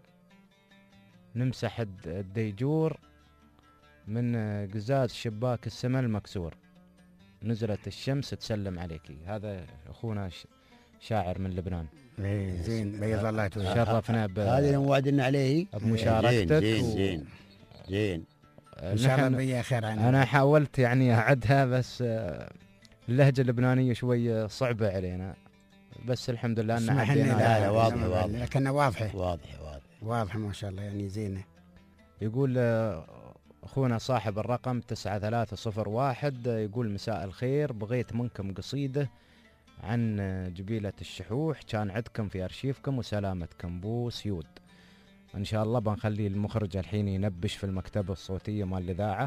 نمسح الديجور من قزاز شباك السما المكسور، نزلت الشمس تسلم عليكي. هذا اخونا شاعر من لبنان.
ايه زين بيض الله توجه.
شرفنا ب
هذا اللي موعدنا عليه
بمشاركتك.
زين زين زين
ان شاء الله بيا خير عنه.
انا حاولت يعني اعدها بس اللهجه اللبنانيه شويه صعبه علينا، بس الحمد لله ان عدينا.
لا لا واضحه واضحه
لكنها واضحه
واضحه واضحه
واضحه ما شاء الله يعني زينه.
يقول اخونا صاحب الرقم تسعة ثلاثة صفر واحد، يقول مساء الخير، بغيت منكم قصيده عن جبيله الشحوح، كان عندكم في ارشيفكم وسلامتكم. بو سيود. ان شاء الله بنخلي المخرج الحين ينبش في المكتبه الصوتيه مال الاذاعه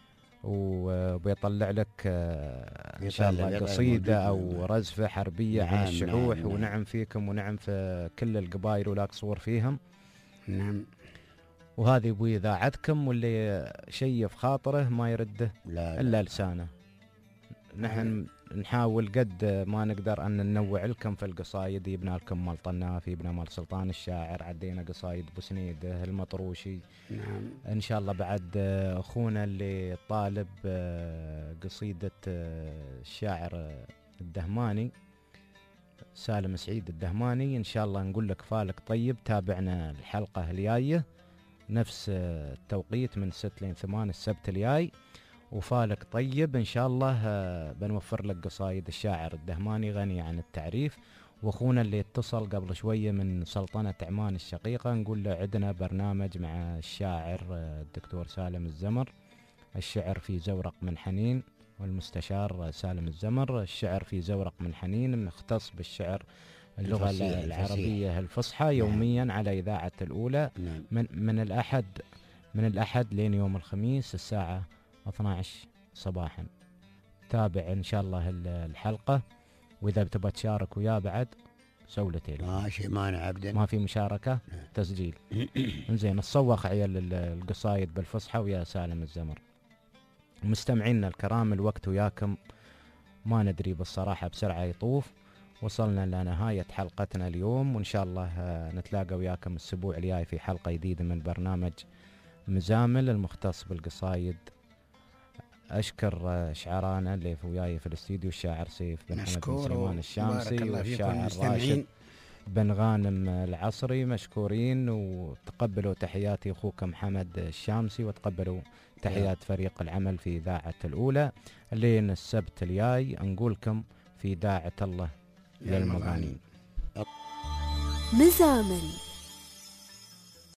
وبيطلع لك ان شاء الله قصيده او رزفه حربيه عن الشحوح. نعم ونعم نعم. فيكم ونعم في كل القبائل ولا قصور فيهم.
نعم.
وهذه ابو اذاعتكم، واللي شيء في خاطره ما يرده
لا
الا لسانه. نحن نحاول قد ما نقدر ان ننوع لكم في القصايد. يبنى لكم مال طنافي، يبنى مال سلطان الشاعر، عدينا قصايد بوسنيده المطروشي.
نعم
ان شاء الله بعد اخونا اللي طالب قصيده الشاعر الدهماني سالم سعيد الدهماني، ان شاء الله نقول لك فالك طيب تابعنا الحلقه الجايه نفس التوقيت من ستة لين ثمانية السبت الجاي، وفالك طيب ان شاء الله بنوفر لك قصايد الشاعر الدهماني غني عن التعريف. واخونا اللي اتصل قبل شويه من سلطنه عمان الشقيقه نقول له عندنا برنامج مع الشاعر الدكتور سالم الزمر، الشعر في زورق من حنين، والمستشار سالم الزمر. الشعر في زورق من حنين مختص بالشعر اللغه العربيه الفصحى يوميا نعم. على اذاعه الاولى
نعم.
من من الاحد من الاحد لين يوم الخميس الساعه اثنتي عشرة صباحا. تابع ان شاء الله الحلقه، واذا بتبغى تشارك وياه بعد سوي له تيلي.
ماشي مانع ابدا،
ما في مشاركه تسجيل. زين نصوخ عيال القصايد بالفصحى ويا سالم الزمر. مستمعينا الكرام الوقت وياكم ما ندري بالصراحه بسرعه يطوف. وصلنا لنهايه حلقتنا اليوم، وان شاء الله نتلاقى وياكم الاسبوع الجاي في حلقه جديده من برنامج مزامل المختص بالقصايد. أشكر شعرانا اللي وياي في الاستديو الشاعر سيف بن حمد بن سليمان الشامسي والشاعر راشد بن غانم العصري. مشكورين، وتقبلوا تحياتي أخوكم حمد الشامسي، وتقبلوا تحيات فريق العمل في إذاعة الأولى. لين السبت الجاي نقولكم في إذاعة الله للمغانين.
مزامل